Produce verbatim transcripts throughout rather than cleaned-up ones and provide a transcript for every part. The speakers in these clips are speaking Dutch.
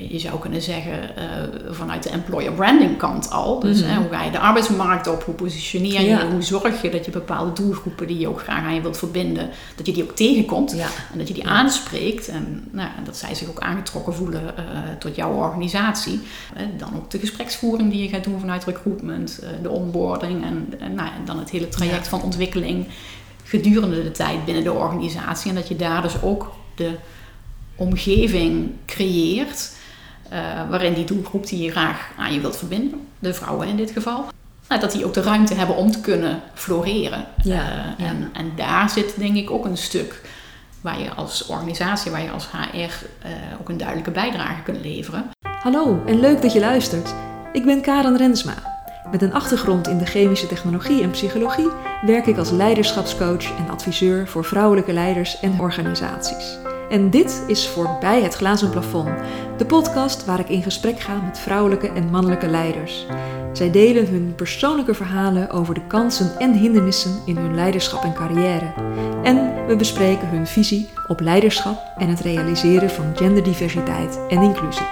Je zou kunnen zeggen uh, vanuit de employer branding kant al. Dus mm-hmm. hè, hoe ga je de arbeidsmarkt op? Hoe positioneer je? Ja. Hoe zorg je dat je bepaalde doelgroepen die je ook graag aan je wilt verbinden, dat je die ook tegenkomt. Ja. En dat je die ja. aanspreekt. En nou, dat zij zich ook aangetrokken voelen uh, tot jouw organisatie. Uh, dan ook de gespreksvoering die je gaat doen vanuit recruitment. Uh, de onboarding. En, en, nou, en dan het hele traject ja. van ontwikkeling gedurende de tijd binnen de organisatie. En dat je daar dus ook de omgeving creëert. Uh, waarin die doelgroep die je graag aan je wilt verbinden, de vrouwen in dit geval, nou, dat die ook de ruimte hebben om te kunnen floreren. Ja, uh, ja. En, en daar zit denk ik ook een stuk waar je als organisatie, waar je als H R uh, ook een duidelijke bijdrage kunt leveren. Hallo en leuk dat je luistert. Ik ben Karen Rensma. Met een achtergrond in de chemische technologie en psychologie werk ik als leiderschapscoach en adviseur voor vrouwelijke leiders en organisaties. En dit is Voorbij het Glazen Plafond, de podcast waar ik in gesprek ga met vrouwelijke en mannelijke leiders. Zij delen hun persoonlijke verhalen over de kansen en hindernissen in hun leiderschap en carrière. En we bespreken hun visie op leiderschap en het realiseren van genderdiversiteit en inclusie.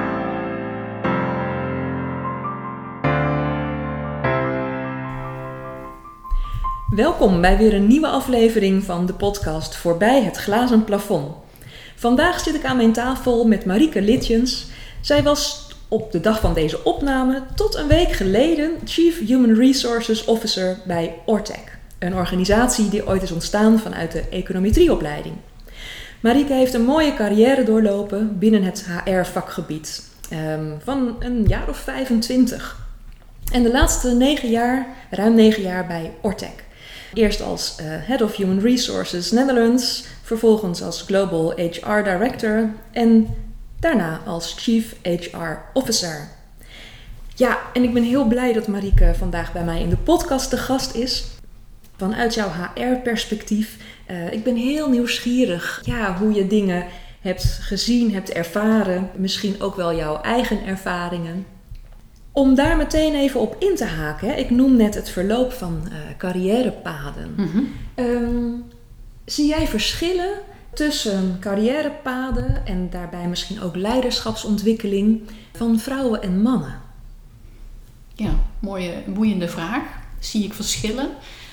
Welkom bij weer een nieuwe aflevering van de podcast Voorbij het Glazen Plafond. Vandaag zit ik aan mijn tafel met Marieke Litjens. Zij was op de dag van deze opname tot een week geleden Chief Human Resources Officer bij Ortec. Een organisatie die ooit is ontstaan vanuit de econometrieopleiding. Marieke heeft een mooie carrière doorlopen binnen het H R-vakgebied. Um, van een jaar of vijfentwintig. En de laatste negen jaar, ruim negen jaar bij Ortec. Eerst als uh, Head of Human Resources Netherlands, vervolgens als Global H R Director en daarna als Chief H R Officer. Ja, en ik ben heel blij dat Marieke vandaag bij mij in de podcast te gast is. Vanuit jouw H R-perspectief. Uh, ik ben heel nieuwsgierig ja, hoe je dingen hebt gezien, hebt ervaren. Misschien ook wel jouw eigen ervaringen. Om daar meteen even op in te haken. Ik noem net het verloop van uh, carrièrepaden. Mm-hmm. Um, zie jij verschillen tussen carrièrepaden en daarbij misschien ook leiderschapsontwikkeling van vrouwen en mannen? Ja, mooie, boeiende vraag. Zie ik verschillen?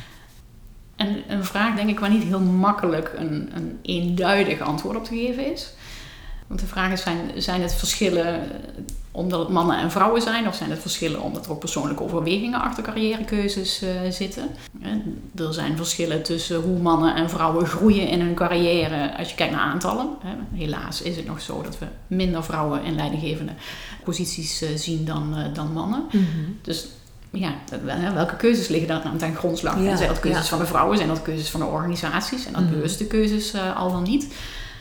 En een vraag denk ik waar niet heel makkelijk een, een eenduidig antwoord op te geven is. Want de vraag is, zijn, zijn het verschillen omdat het mannen en vrouwen zijn? Of zijn het verschillen omdat er ook persoonlijke overwegingen achter carrièrekeuzes uh, zitten? En er zijn verschillen tussen hoe mannen en vrouwen groeien in hun carrière als je kijkt naar aantallen. Helaas is het nog zo dat we minder vrouwen in leidinggevende posities uh, zien dan, uh, dan mannen. Mm-hmm. Dus ja, welke keuzes liggen daar aan ten grondslag? Ja, zijn dat keuzes ja. van de vrouwen? Zijn dat keuzes van de organisaties? Zijn dat mm-hmm. bewuste keuzes uh, al dan niet?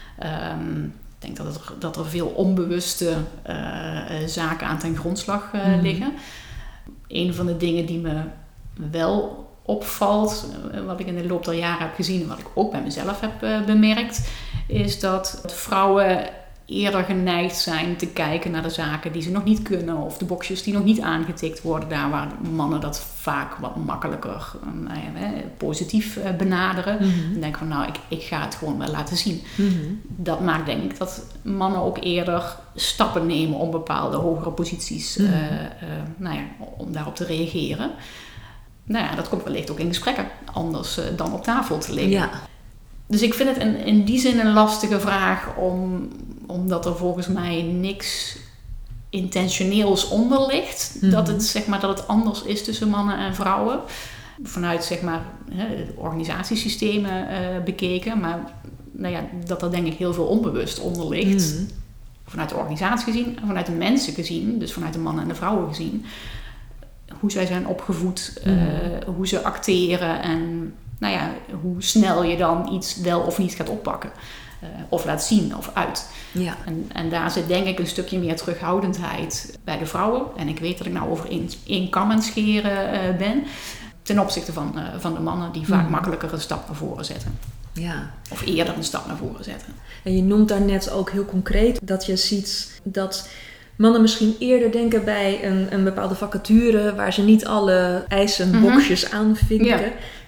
Um, Ik denk dat er, dat er veel onbewuste uh, uh, zaken aan ten grondslag uh, mm. liggen. Een van de dingen die me wel opvalt, uh, wat ik in de loop der jaren heb gezien en wat ik ook bij mezelf heb uh, bemerkt, is dat vrouwen eerder geneigd zijn te kijken naar de zaken die ze nog niet kunnen of de boxjes die nog niet aangetikt worden, daar waar mannen dat vaak wat makkelijker uh, uh, positief uh, benaderen. Mm-hmm. En denk van nou, ik, ik ga het gewoon wel laten zien. Mm-hmm. Dat maakt denk ik dat mannen ook eerder stappen nemen om bepaalde hogere posities, mm-hmm. uh, uh, nou ja, om daarop te reageren. Nou ja, dat komt wellicht ook in gesprekken anders uh, dan op tafel te liggen. Ja. Dus ik vind het in, in die zin een lastige vraag, om, omdat er volgens mij niks intentioneels onder ligt. Mm-hmm. Dat, het, zeg maar, dat het anders is tussen mannen en vrouwen. Vanuit zeg maar, de organisatiesystemen uh, bekeken. Maar nou ja, dat er denk ik heel veel onbewust onder ligt. Mm-hmm. Vanuit de organisatie gezien en vanuit de mensen gezien. Dus vanuit de mannen en de vrouwen gezien. Hoe zij zijn opgevoed, mm-hmm. uh, hoe ze acteren en nou ja, hoe snel je dan iets wel of niet gaat oppakken. Uh, of laat zien of uit. Ja. En, en daar zit denk ik een stukje meer terughoudendheid bij de vrouwen. En ik weet dat ik nou over één, één kam aan het scheren uh, ben. Ten opzichte van, uh, van de mannen die vaak mm. makkelijker een stap naar voren zetten. Ja. Of eerder een stap naar voren zetten. En je noemt daar net ook heel concreet dat je ziet dat mannen misschien eerder denken bij een, een bepaalde vacature waar ze niet alle eisen, mm-hmm. boxjes aanvinken. Ja.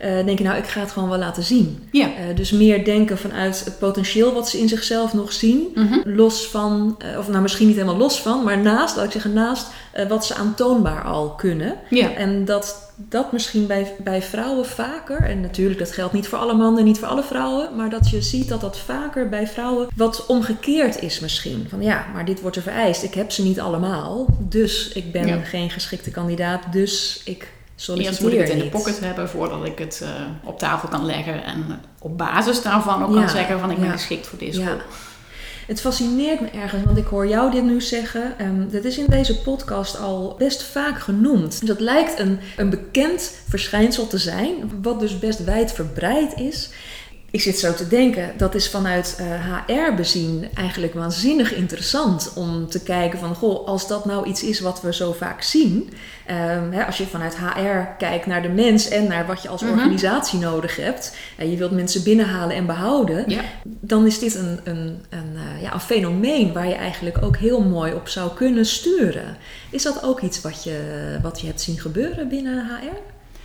uh, denk je nou, ik ga het gewoon wel laten zien. Ja. Uh, dus meer denken vanuit het potentieel wat ze in zichzelf nog zien. Mm-hmm. Los van, uh, of nou misschien niet helemaal los van, maar naast, laat ik zeggen, naast uh, wat ze aantoonbaar al kunnen. Ja. En dat dat misschien bij, bij vrouwen vaker, en natuurlijk dat geldt niet voor alle mannen, niet voor alle vrouwen, maar dat je ziet dat dat vaker bij vrouwen wat omgekeerd is misschien. Van ja, maar dit wordt er vereist. Ik heb ze niet allemaal, dus ik ben ja. geen geschikte kandidaat, dus ik solliciteer Eerst moet ik het in niet. de pocket hebben voordat ik het uh, op tafel kan leggen en op basis daarvan ook ja. kan zeggen van ik ben ja. geschikt voor deze ja. rol. Het fascineert me ergens, want ik hoor jou dit nu zeggen. Um, dat is in deze podcast al best vaak genoemd. Dus dat lijkt een, een bekend verschijnsel te zijn, wat dus best wijdverbreid is. Ik zit zo te denken, dat is vanuit uh, H R bezien eigenlijk waanzinnig interessant om te kijken van, goh, als dat nou iets is wat we zo vaak zien. Um, hè, als je vanuit H R kijkt naar de mens en naar wat je als mm-hmm. organisatie nodig hebt. En je wilt mensen binnenhalen en behouden. Ja. Dan is dit een, een, een, uh, ja, een fenomeen waar je eigenlijk ook heel mooi op zou kunnen sturen. Is dat ook iets wat je, wat je hebt zien gebeuren binnen H R?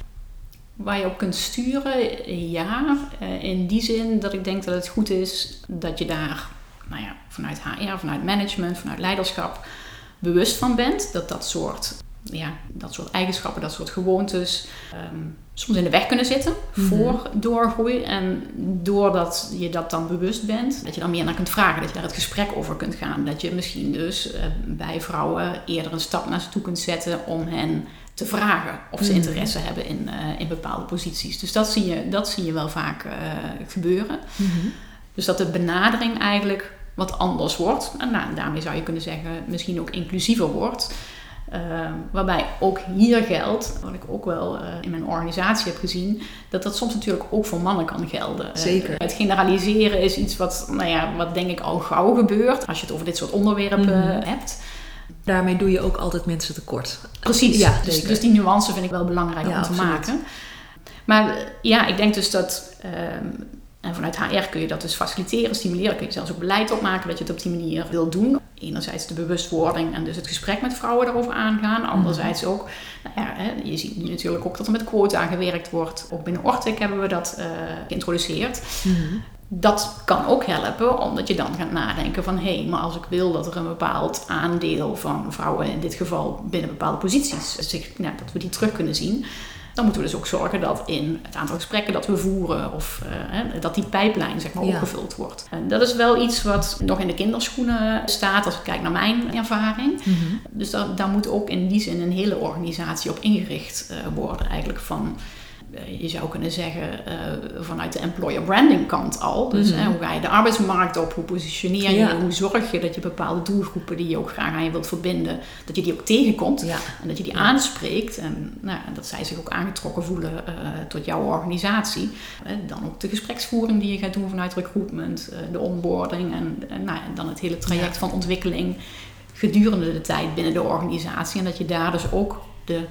Waar je op kunt sturen, ja. In die zin dat ik denk dat het goed is dat je daar nou ja, vanuit H R, vanuit management, vanuit leiderschap bewust van bent. Dat dat soort, ja, dat soort eigenschappen, dat soort gewoontes um, soms in de weg kunnen zitten mm-hmm. voor doorgroei. En doordat je dat dan bewust bent, dat je dan meer naar kunt vragen. Dat je daar het gesprek over kunt gaan. Dat je misschien dus uh, bij vrouwen eerder een stap naar ze toe kunt zetten om hen te vragen of ze interesse mm-hmm. hebben in, uh, in bepaalde posities. Dus dat zie je, dat zie je wel vaak uh, gebeuren. Mm-hmm. Dus dat de benadering eigenlijk wat anders wordt. En nou, daarmee zou je kunnen zeggen misschien ook inclusiever wordt. Uh, waarbij ook hier geldt, wat ik ook wel uh, in mijn organisatie heb gezien, dat dat soms natuurlijk ook voor mannen kan gelden. Zeker. Uh, het generaliseren is iets wat, nou ja, wat denk ik al gauw gebeurt als je het over dit soort onderwerpen mm-hmm. hebt. Daarmee doe je ook altijd mensen tekort. Precies, ja, dus, dus die nuance vind ik wel belangrijk ja, om te absoluut. maken. Maar ja, ik denk dus dat, um, en vanuit H R kun je dat dus faciliteren, stimuleren. Kun je zelfs ook beleid opmaken dat je het op die manier wil doen. Enerzijds de bewustwording en dus het gesprek met vrouwen daarover aangaan. Anderzijds ook, nou ja, hè, je ziet nu natuurlijk ook dat er met quota gewerkt wordt. Ook binnen Ortic hebben we dat uh, geïntroduceerd. Mm-hmm. Dat kan ook helpen, omdat je dan gaat nadenken van hé, hey, maar als ik wil dat er een bepaald aandeel van vrouwen in dit geval binnen bepaalde posities zich, nou, dat we die terug kunnen zien, dan moeten we dus ook zorgen dat in het aantal gesprekken dat we voeren of uh, dat die pijplijn zeg maar ja. opgevuld wordt. En dat is wel iets wat nog in de kinderschoenen staat als ik kijk naar mijn ervaring. Mm-hmm. Dus dat, daar moet ook in die zin een hele organisatie op ingericht uh, worden eigenlijk van. Je zou kunnen zeggen uh, vanuit de employer branding kant al. Dus mm-hmm. hè, hoe ga je de arbeidsmarkt op? Hoe positioneer je? Ja. Hoe zorg je dat je bepaalde doelgroepen die je ook graag aan je wilt verbinden, dat je die ook tegenkomt. Ja. En dat je die ja. aanspreekt. En nou, dat zij zich ook aangetrokken voelen uh, tot jouw organisatie. Uh, dan ook de gespreksvoering die je gaat doen vanuit recruitment. Uh, de onboarding. En, en nou, dan het hele traject ja. van ontwikkeling gedurende de tijd binnen de organisatie. En dat je daar dus ook de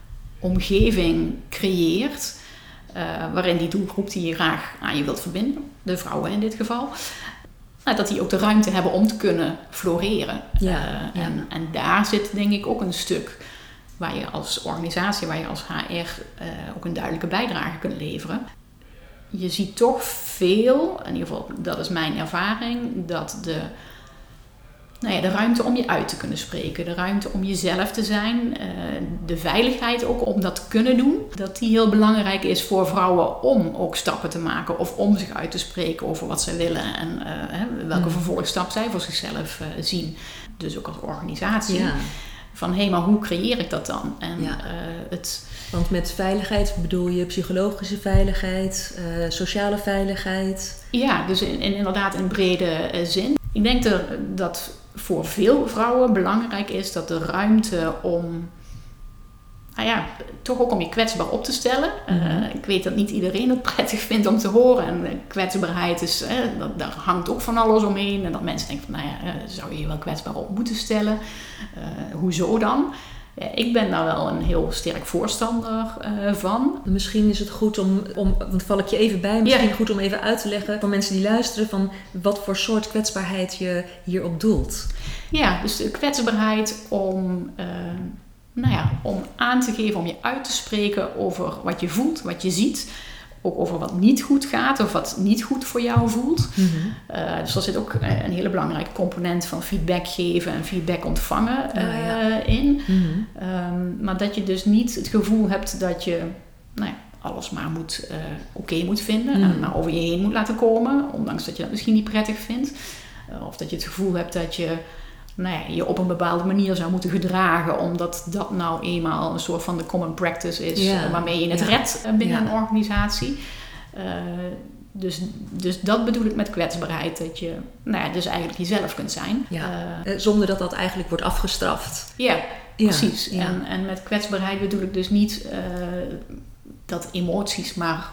omgeving creëert uh, waarin die doelgroep die je graag aan je wilt verbinden, de vrouwen in dit geval, uh, dat die ook de ruimte hebben om te kunnen floreren. Ja, uh, ja. En, en daar zit denk ik ook een stuk waar je als organisatie, waar je als H R uh, ook een duidelijke bijdrage kunt leveren. Je ziet toch veel, in ieder geval dat is mijn ervaring, dat de Nou ja, de ruimte om je uit te kunnen spreken, de ruimte om jezelf te zijn, de veiligheid ook om dat te kunnen doen. Dat die heel belangrijk is voor vrouwen om ook stappen te maken of om zich uit te spreken over wat zij willen en uh, welke mm. vervolgstap zij voor zichzelf uh, zien. Dus ook als organisatie. Ja. Van hé, hey, maar hoe creëer ik dat dan? En, ja. uh, het... Want met veiligheid bedoel je psychologische veiligheid, uh, sociale veiligheid? Ja, dus in, in, inderdaad in brede uh, zin. Ik denk er, dat voor veel vrouwen belangrijk is dat de ruimte om, nou ja, toch ook om je kwetsbaar op te stellen. Mm-hmm. Uh, ik weet dat niet iedereen het prettig vindt om te horen. En kwetsbaarheid is, eh, dat, daar hangt ook van alles omheen. En dat mensen denken van, nou ja, uh, zou je je wel kwetsbaar op moeten stellen? Uh, hoezo dan? Ja, ik ben daar wel een heel sterk voorstander uh, van. Misschien is het goed om, om, want val ik je even bij, misschien ja. goed om even uit te leggen voor mensen die luisteren van wat voor soort kwetsbaarheid je hierop doelt. Ja, dus de kwetsbaarheid om, uh, nou ja, om aan te geven, om je uit te spreken over wat je voelt, wat je ziet. ook over wat niet goed gaat of wat niet goed voor jou voelt. Mm-hmm. Uh, dus er zit ook een hele belangrijke component van feedback geven en feedback ontvangen uh, oh, ja. in. Mm-hmm. Um, maar dat je dus niet het gevoel hebt dat je nou ja, alles maar moet uh, oké okay moet vinden mm-hmm. en maar over je heen moet laten komen, ondanks dat je dat misschien niet prettig vindt. Uh, of dat je het gevoel hebt dat je nou ja, je op een bepaalde manier zou moeten gedragen, omdat dat nou eenmaal een soort van de common practice is, ja. waarmee je het ja. redt binnen ja. een organisatie. Uh, dus, dus dat bedoel ik met kwetsbaarheid, dat je nou ja, dus eigenlijk jezelf kunt zijn. Ja. Uh, Zonder dat dat eigenlijk wordt afgestraft. Ja, ja. precies. Ja. En, en met kwetsbaarheid bedoel ik dus niet uh, dat emoties maar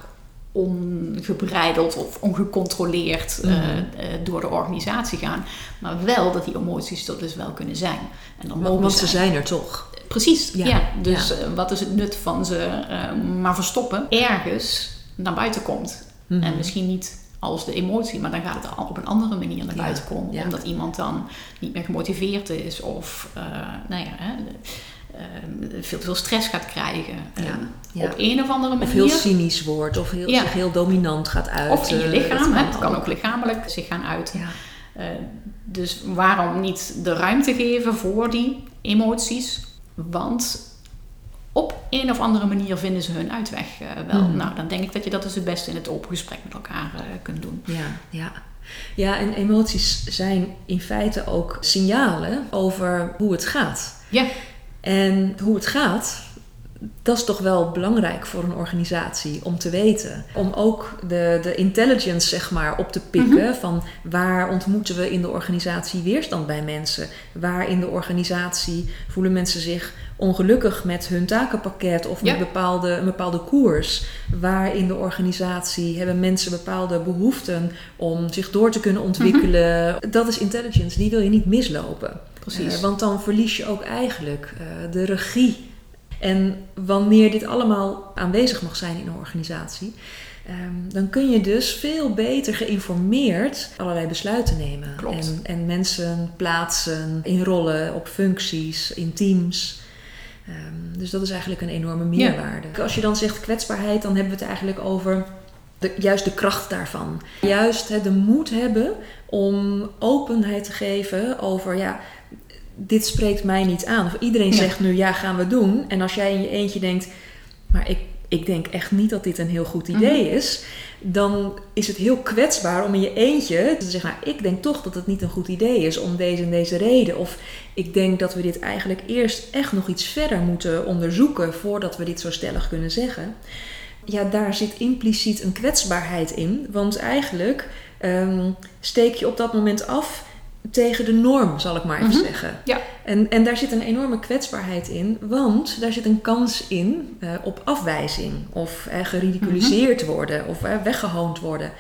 ongebreideld of ongecontroleerd mm. uh, uh, door de organisatie gaan. Maar wel dat die emoties dat dus wel kunnen zijn. En dan mogen Want ze zijn. zijn er toch? Precies, ja. ja. Dus ja. Uh, wat is het nut van ze uh, maar verstoppen ergens naar buiten komt. Mm-hmm. En misschien niet als de emotie, maar dan gaat het op een andere manier naar buiten ja. komen. Ja. Omdat iemand dan niet meer gemotiveerd is of uh, nou ja, hè, Uh, veel te veel stress gaat krijgen. Ja, ja. Op een of andere manier. Of heel cynisch wordt. Of heel, ja. zich heel dominant gaat uiten. Of in je lichaam. Het kan ook lichamelijk zich gaan uiten. Ja. Uh, dus waarom niet de ruimte geven voor die emoties? Want op een of andere manier vinden ze hun uitweg uh, wel. Mm. Nou, dan denk ik dat je dat dus het beste in het open gesprek met elkaar uh, kunt doen. Ja, ja. Ja, en emoties zijn in feite ook signalen over hoe het gaat. Ja. En hoe het gaat, dat is toch wel belangrijk voor een organisatie om te weten. Om ook de, de intelligence zeg maar op te pikken mm-hmm. van waar ontmoeten we in de organisatie weerstand bij mensen. Waar in de organisatie voelen mensen zich ongelukkig met hun takenpakket of met ja. bepaalde, een bepaalde koers. Waar in de organisatie hebben mensen bepaalde behoeften om zich door te kunnen ontwikkelen. Mm-hmm. Dat is intelligence, die wil je niet mislopen. Precies. Uh, want dan verlies je ook eigenlijk uh, de regie. En wanneer dit allemaal aanwezig mag zijn in een organisatie, um, dan kun je dus veel beter geïnformeerd allerlei besluiten nemen. Klopt. En, en mensen plaatsen in rollen, op functies, in teams. Um, dus dat is eigenlijk een enorme meerwaarde. Ja. Als je dan zegt kwetsbaarheid, dan hebben we het eigenlijk over de, juist de kracht daarvan. Juist he, de moed hebben om openheid te geven over, ja, dit spreekt mij niet aan. Of iedereen ja. zegt nu, ja, gaan we doen. En als jij in je eentje denkt, maar ik, ik denk echt niet dat dit een heel goed idee mm-hmm. is, dan is het heel kwetsbaar om in je eentje te zeggen, nou, ik denk toch dat het niet een goed idee is om deze en deze reden. Of ik denk dat we dit eigenlijk eerst echt nog iets verder moeten onderzoeken voordat we dit zo stellig kunnen zeggen. Ja, daar zit impliciet een kwetsbaarheid in. Want eigenlijk um, steek je op dat moment af tegen de norm, zal ik maar even mm-hmm. zeggen. Ja. En, en daar zit een enorme kwetsbaarheid in, want daar zit een kans in uh, op afwijzing of uh, geridiculiseerd mm-hmm. worden of uh, weggehoond worden.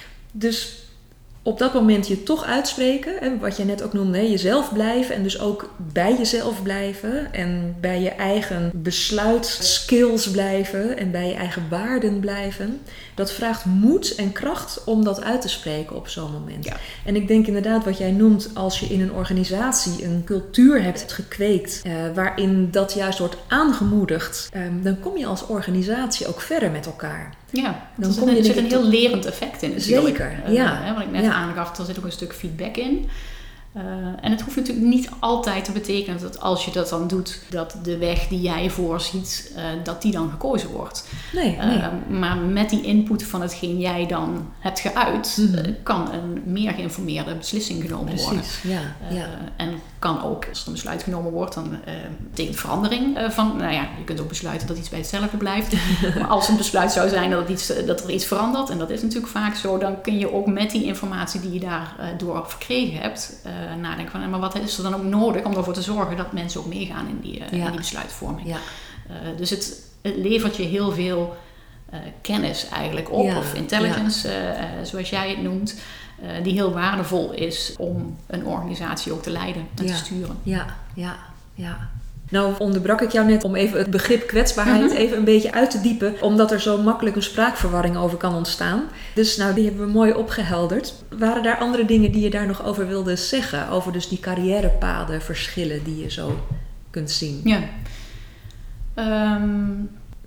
Dus op dat moment je toch uitspreken, hè, wat je net ook noemde, hè, jezelf blijven en dus ook bij jezelf blijven en bij je eigen besluitskills blijven en bij je eigen waarden blijven. Dat vraagt moed en kracht om dat uit te spreken op zo'n moment. Ja. En ik denk inderdaad wat jij noemt, als je in een organisatie een cultuur hebt gekweekt, uh, waarin dat juist wordt aangemoedigd, um, dan kom je als organisatie ook verder met elkaar. Ja, dan er zit, een, er zit een heel lerend effect in. Zeker, uh, ja. Hè, wat ik net ja. aangaf, er zit ook een stuk feedback in. Uh, en het hoeft natuurlijk niet altijd te betekenen dat als je dat dan doet, dat de weg die jij voorziet, uh, dat die dan gekozen wordt. Nee, nee. Uh, maar met die input van hetgeen jij dan hebt geuit, mm-hmm. uh, kan een meer geïnformeerde beslissing genomen Precies, worden. Ja, uh, ja. En kan ook, als er een besluit genomen wordt, dan uh, betekent verandering uh, van, nou ja, je kunt ook besluiten dat iets bij hetzelfde blijft. Maar als een besluit zou zijn dat, het iets, dat er iets verandert, en dat is natuurlijk vaak zo, dan kun je ook met die informatie die je daardoor uh, verkregen hebt, uh, nadenken van, maar wat is er dan ook nodig om ervoor te zorgen dat mensen ook meegaan in die, uh, ja. in die besluitvorming. Ja. Uh, dus het, het levert je heel veel uh, kennis eigenlijk op, ja. of intelligence, ja. uh, zoals jij het noemt, uh, die heel waardevol is om een organisatie ook te leiden en ja. te sturen. Ja, ja, ja. Nou onderbrak ik jou net om even het begrip kwetsbaarheid mm-hmm. even een beetje uit te diepen, omdat er zo makkelijk een spraakverwarring over kan ontstaan. Dus nou, die hebben we mooi opgehelderd. Waren daar andere dingen die je daar nog over wilde zeggen? Over dus die carrièrepaden, verschillen die je zo kunt zien? Ja. Um,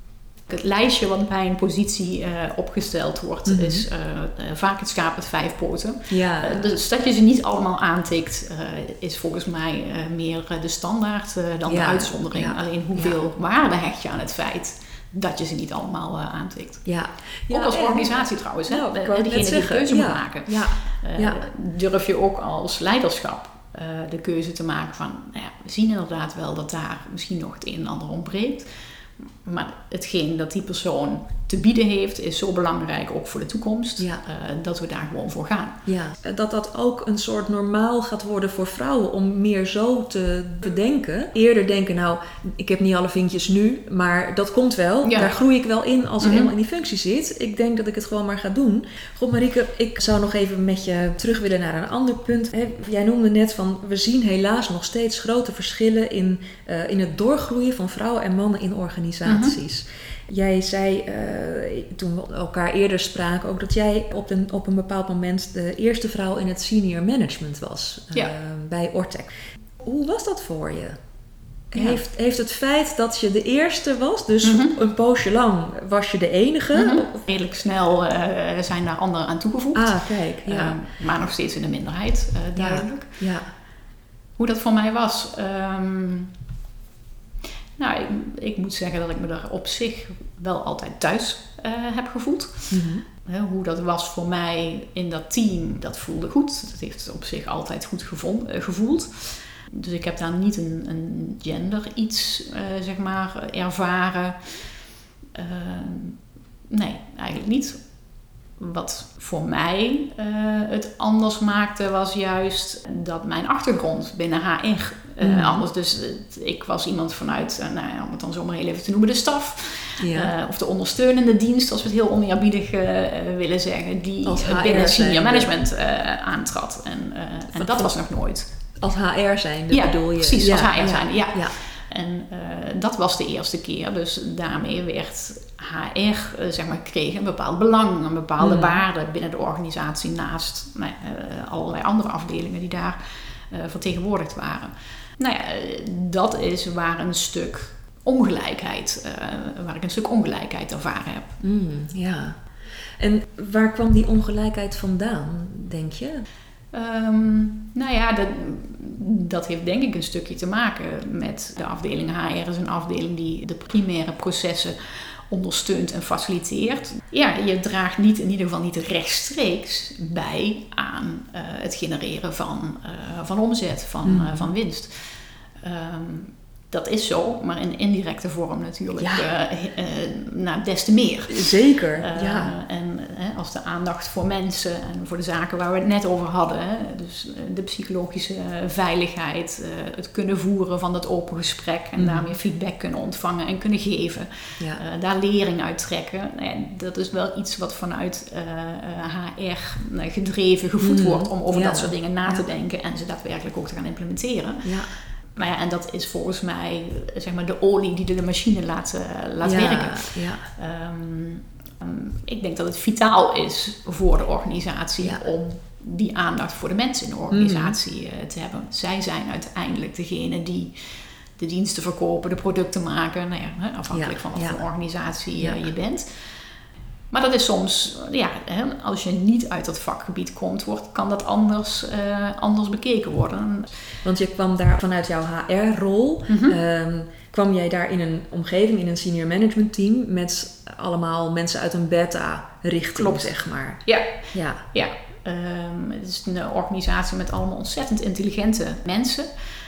Het lijstje wat bij een positie uh, opgesteld wordt, mm-hmm. is uh, uh, vaak het schaap met vijf poten. Ja. Uh, dus dat je ze niet allemaal aantikt, uh, is volgens mij uh, meer uh, de standaard uh, dan ja. de uitzondering. Ja. Alleen hoeveel ja. waarde hecht je aan het feit dat je ze niet allemaal uh, aantikt. Ja. Ja, ook als organisatie ja. trouwens. Hè? Ja, degene die de keuze ja. moet maken. Ja. Uh, ja. Durf je ook als leiderschap uh, de keuze te maken van... Nou ja, we zien inderdaad wel dat daar misschien nog het een en ander ontbreekt. Maar hetgeen dat die persoon te bieden heeft, is zo belangrijk ook voor de toekomst, ja. uh, dat we daar gewoon voor gaan. Ja, dat dat ook een soort normaal gaat worden voor vrouwen om meer zo te bedenken. Eerder denken, nou, ik heb niet alle vinkjes nu, maar dat komt wel. Ja. Daar groei ik wel in als ik mm-hmm. helemaal in die functie zit. Ik denk dat ik het gewoon maar ga doen. God, Marieke, ik zou nog even met je terug willen naar een ander punt. Jij noemde net van, we zien helaas nog steeds grote verschillen in, uh, in het doorgroeien van vrouwen en mannen in organisaties. Mm-hmm. Jij zei, uh, toen we elkaar eerder spraken, ook dat jij op een, op een bepaald moment de eerste vrouw in het senior management was uh, ja. bij Ortec. Hoe was dat voor je? Ja. Heeft, heeft het feit dat je de eerste was, dus mm-hmm. een poosje lang was je de enige? Mm-hmm. Redelijk snel uh, zijn daar anderen aan toegevoegd. Ah, kijk, ja. Uh, maar nog steeds in de minderheid, uh, duidelijk. Ja. Ja. Hoe dat voor mij was... Um, Nou, ik, ik moet zeggen dat ik me daar op zich wel altijd thuis uh, heb gevoeld. Mm-hmm. Uh, hoe dat was voor mij in dat team, dat voelde goed. Dat heeft op zich altijd goed gevond, uh, gevoeld. Dus ik heb daar niet een, een gender iets, uh, zeg maar, ervaren. Uh, nee, eigenlijk niet. Wat voor mij uh, het anders maakte was juist dat mijn achtergrond binnen H R uh, mm. anders. Dus uh, ik was iemand vanuit, uh, nou ja, om het dan zomaar heel even te noemen, de staf. Ja. Uh, of de ondersteunende dienst, als we het heel oneerbiedig uh, willen zeggen. Die uh, binnen senior management uh, aantrad. En, uh, en dat was nog nooit. Als H R zijnde ja, bedoel je? Precies, ja, als H R zijnde, ja. ja. En uh, dat was de eerste keer. Dus daarmee werd H R, uh, zeg maar, kreeg een bepaald belang, een bepaalde mm. waarde binnen de organisatie naast nou, uh, allerlei andere afdelingen die daar uh, vertegenwoordigd waren. Nou ja, dat is waar een stuk ongelijkheid, uh, waar ik een stuk ongelijkheid ervaren heb. Mm, ja. En waar kwam die ongelijkheid vandaan, denk je? Um, nou ja, dat, dat heeft denk ik een stukje te maken met de afdeling H R. is een afdeling die de primaire processen ondersteunt en faciliteert. Ja, je draagt niet, in ieder geval niet rechtstreeks bij aan uh, het genereren van, uh, van omzet, van, mm. uh, van winst. Um, Dat is zo, maar in indirecte vorm natuurlijk ja. uh, uh, nou, des te meer. Zeker, uh, ja. En uh, als de aandacht voor mensen en voor de zaken waar we het net over hadden, hè, dus uh, de psychologische uh, veiligheid, uh, het kunnen voeren van dat open gesprek en mm. daarmee feedback kunnen ontvangen en kunnen geven, ja. uh, daar lering uit trekken. Nou ja, dat is wel iets wat vanuit uh, uh, H R uh, gedreven, gevoed mm. wordt om over ja. dat soort dingen na te ja. denken en ze daadwerkelijk ook te gaan implementeren. Ja. Maar ja, en dat is volgens mij, zeg maar, de olie die de machine laat, uh, laat ja, werken. Ja. Um, um, ik denk dat het vitaal is voor de organisatie ja. om die aandacht voor de mensen in de organisatie mm. uh, te hebben. Zij zijn uiteindelijk degene die de diensten verkopen, de producten maken. Nou ja, afhankelijk ja, van wat voor ja. organisatie ja. uh, je bent. Maar dat is soms, ja, als je niet uit dat vakgebied komt, wordt, kan dat anders, uh, anders bekeken worden. Want je kwam daar vanuit jouw H R-rol, mm-hmm. um, kwam jij daar in een omgeving, in een senior management team met allemaal mensen uit een beta-richting, Klopt. zeg maar. Ja, ja. ja. Um, het is een organisatie met allemaal ontzettend intelligente mensen.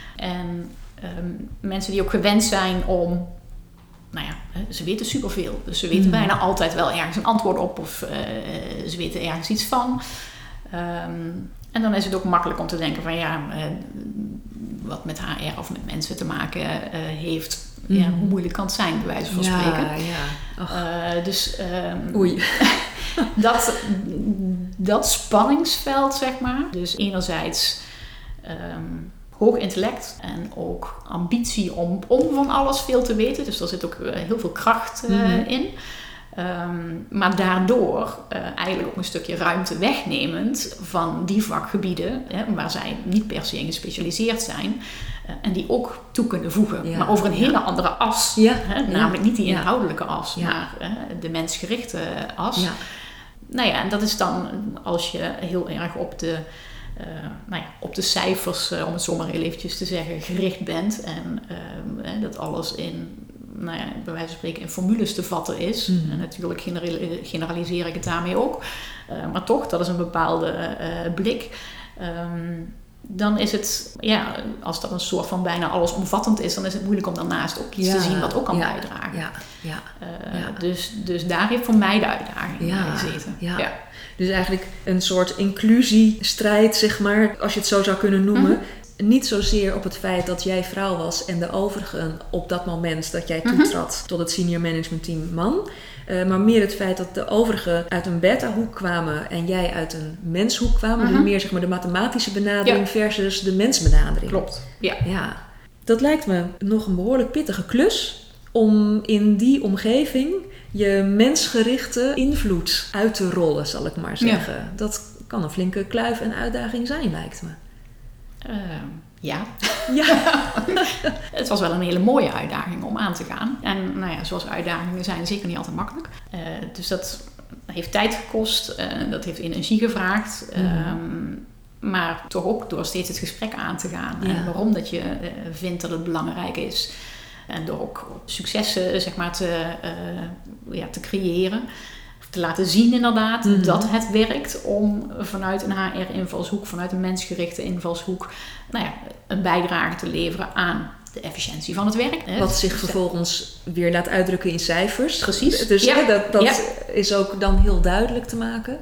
En um, mensen die ook gewend zijn om... Nou ja, ze weten superveel. Dus ze weten mm. bijna altijd wel ergens een antwoord op of uh, ze weten ergens iets van. Um, en dan is het ook makkelijk om te denken van ja, uh, wat met H R of met mensen te maken uh, heeft, mm. ja, hoe moeilijk kan het zijn, bij wijze van ja, spreken. Ja. Uh, dus um, Oei. dat, dat spanningsveld, zeg maar. Dus enerzijds... Um, hoog intellect en ook ambitie om, om van alles veel te weten. Dus daar zit ook uh, heel veel kracht uh, mm-hmm. in. Um, maar daardoor uh, eigenlijk ook een stukje ruimte wegnemend van die vakgebieden, hè, waar zij niet per se in gespecialiseerd zijn. Uh, en die ook toe kunnen voegen. Ja, maar over een hele ja. andere as. Ja, hè, namelijk ja, niet die inhoudelijke as, ja. maar uh, de mensgerichte as. Ja. Nou ja, en dat is dan als je heel erg op de, uh, nou ja, op de cijfers, uh, om het zo maar heel eventjes te zeggen, gericht bent. En uh, dat alles in, nou ja, bij wijze van spreken in formules te vatten is. Mm. En natuurlijk generali- generaliseer ik het daarmee ook. Uh, maar toch, dat is een bepaalde uh, blik. Um, dan is het, ja, als dat een soort van bijna allesomvattend is, dan is het moeilijk om daarnaast ook iets ja, te zien wat ook kan ja, bijdragen. Ja, ja, uh, ja. Dus, dus daar heeft voor mij de uitdaging ja, gezeten. Ja. Ja. Dus eigenlijk een soort inclusiestrijd, zeg maar, als je het zo zou kunnen noemen. Mm-hmm. Niet zozeer op het feit dat jij vrouw was en de overigen op dat moment dat jij toetrad mm-hmm. tot het senior management team man. Uh, maar meer het feit dat de overigen uit een beta-hoek kwamen en jij uit een menshoek kwamen. Uh-huh. Dus meer zeg maar de mathematische benadering ja. versus de mensbenadering. Klopt, ja. ja. Dat lijkt me nog een behoorlijk pittige klus om in die omgeving je mensgerichte invloed uit te rollen, zal ik maar zeggen. Ja. Dat kan een flinke kluif en uitdaging zijn, lijkt me. Uh, ja. ja. Het was wel een hele mooie uitdaging om aan te gaan. En nou ja, zoals uitdagingen zijn, zeker niet altijd makkelijk. Uh, dus dat heeft tijd gekost. Uh, dat heeft energie gevraagd. Mm. Um, maar toch ook door steeds het gesprek aan te gaan. Ja. En waarom dat je uh, vindt dat het belangrijk is. En door ook successen zeg maar, te, uh, ja, te creëren. Te laten zien inderdaad mm-hmm. dat het werkt om vanuit een H R-invalshoek, vanuit een mensgerichte invalshoek, nou ja, een bijdrage te leveren aan de efficiëntie van het werk. Hè. Wat zich vervolgens weer laat uitdrukken in cijfers. Precies. Dus ja. hè, dat, dat ja. is ook dan heel duidelijk te maken.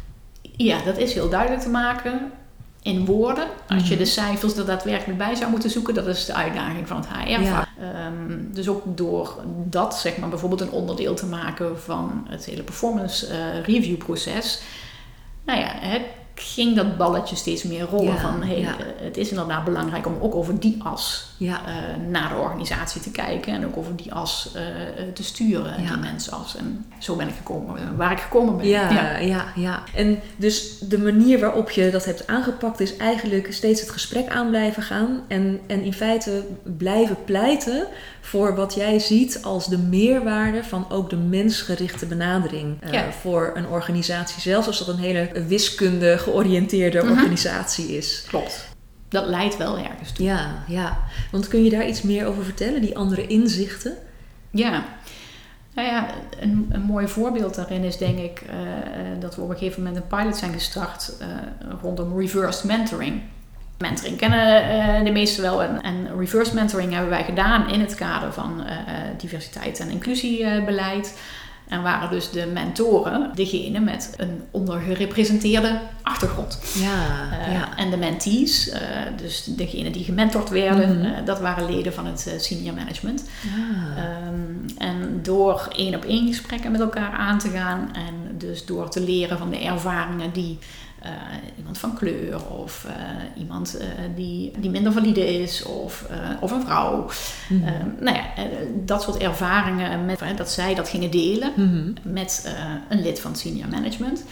Ja, dat is heel duidelijk te maken in woorden. Als mm-hmm. je de cijfers er daadwerkelijk bij zou moeten zoeken, dat is de uitdaging van het H R-vak. Ja. Um, dus ook door dat, zeg maar, bijvoorbeeld een onderdeel te maken van het hele performance uh, review proces. Nou ja, het ging dat balletje steeds meer rollen ja, van hey, ja. het is inderdaad belangrijk om ook over die as ja. uh, naar de organisatie te kijken en ook over die as uh, te sturen, ja. die mensas. En zo ben ik gekomen waar ik gekomen ben. Ja, ja, ja, ja. En dus de manier waarop je dat hebt aangepakt is eigenlijk steeds het gesprek aan blijven gaan en, en in feite blijven pleiten voor wat jij ziet als de meerwaarde van ook de mensgerichte benadering uh, ja. voor een organisatie. Zelfs als dat een hele wiskunde georiënteerde mm-hmm. organisatie is. Klopt. Dat leidt wel ergens toe. Ja, ja. Want kun je daar iets meer over vertellen, die andere inzichten? Ja. Nou ja, een, een mooi voorbeeld daarin is denk ik uh, dat we op een gegeven moment een pilot zijn gestart uh, rondom reverse mentoring. Mentoring kennen uh, de meesten wel en, en reverse mentoring hebben wij gedaan in het kader van uh, diversiteit en inclusiebeleid. En waren dus de mentoren degene met een ondergerepresenteerde achtergrond. Ja, uh, ja. En de mentees, uh, dus degene die gementord werden, mm-hmm. uh, dat waren leden van het uh, senior management. Ja. Um, en door één op één gesprekken met elkaar aan te gaan en dus door te leren van de ervaringen die Uh, iemand van kleur of uh, iemand uh, die, die minder valide is of, uh, of een vrouw. Mm-hmm. Uh, nou ja, uh, dat soort ervaringen, met, uh, dat zij dat gingen delen mm-hmm. met uh, een lid van het senior management.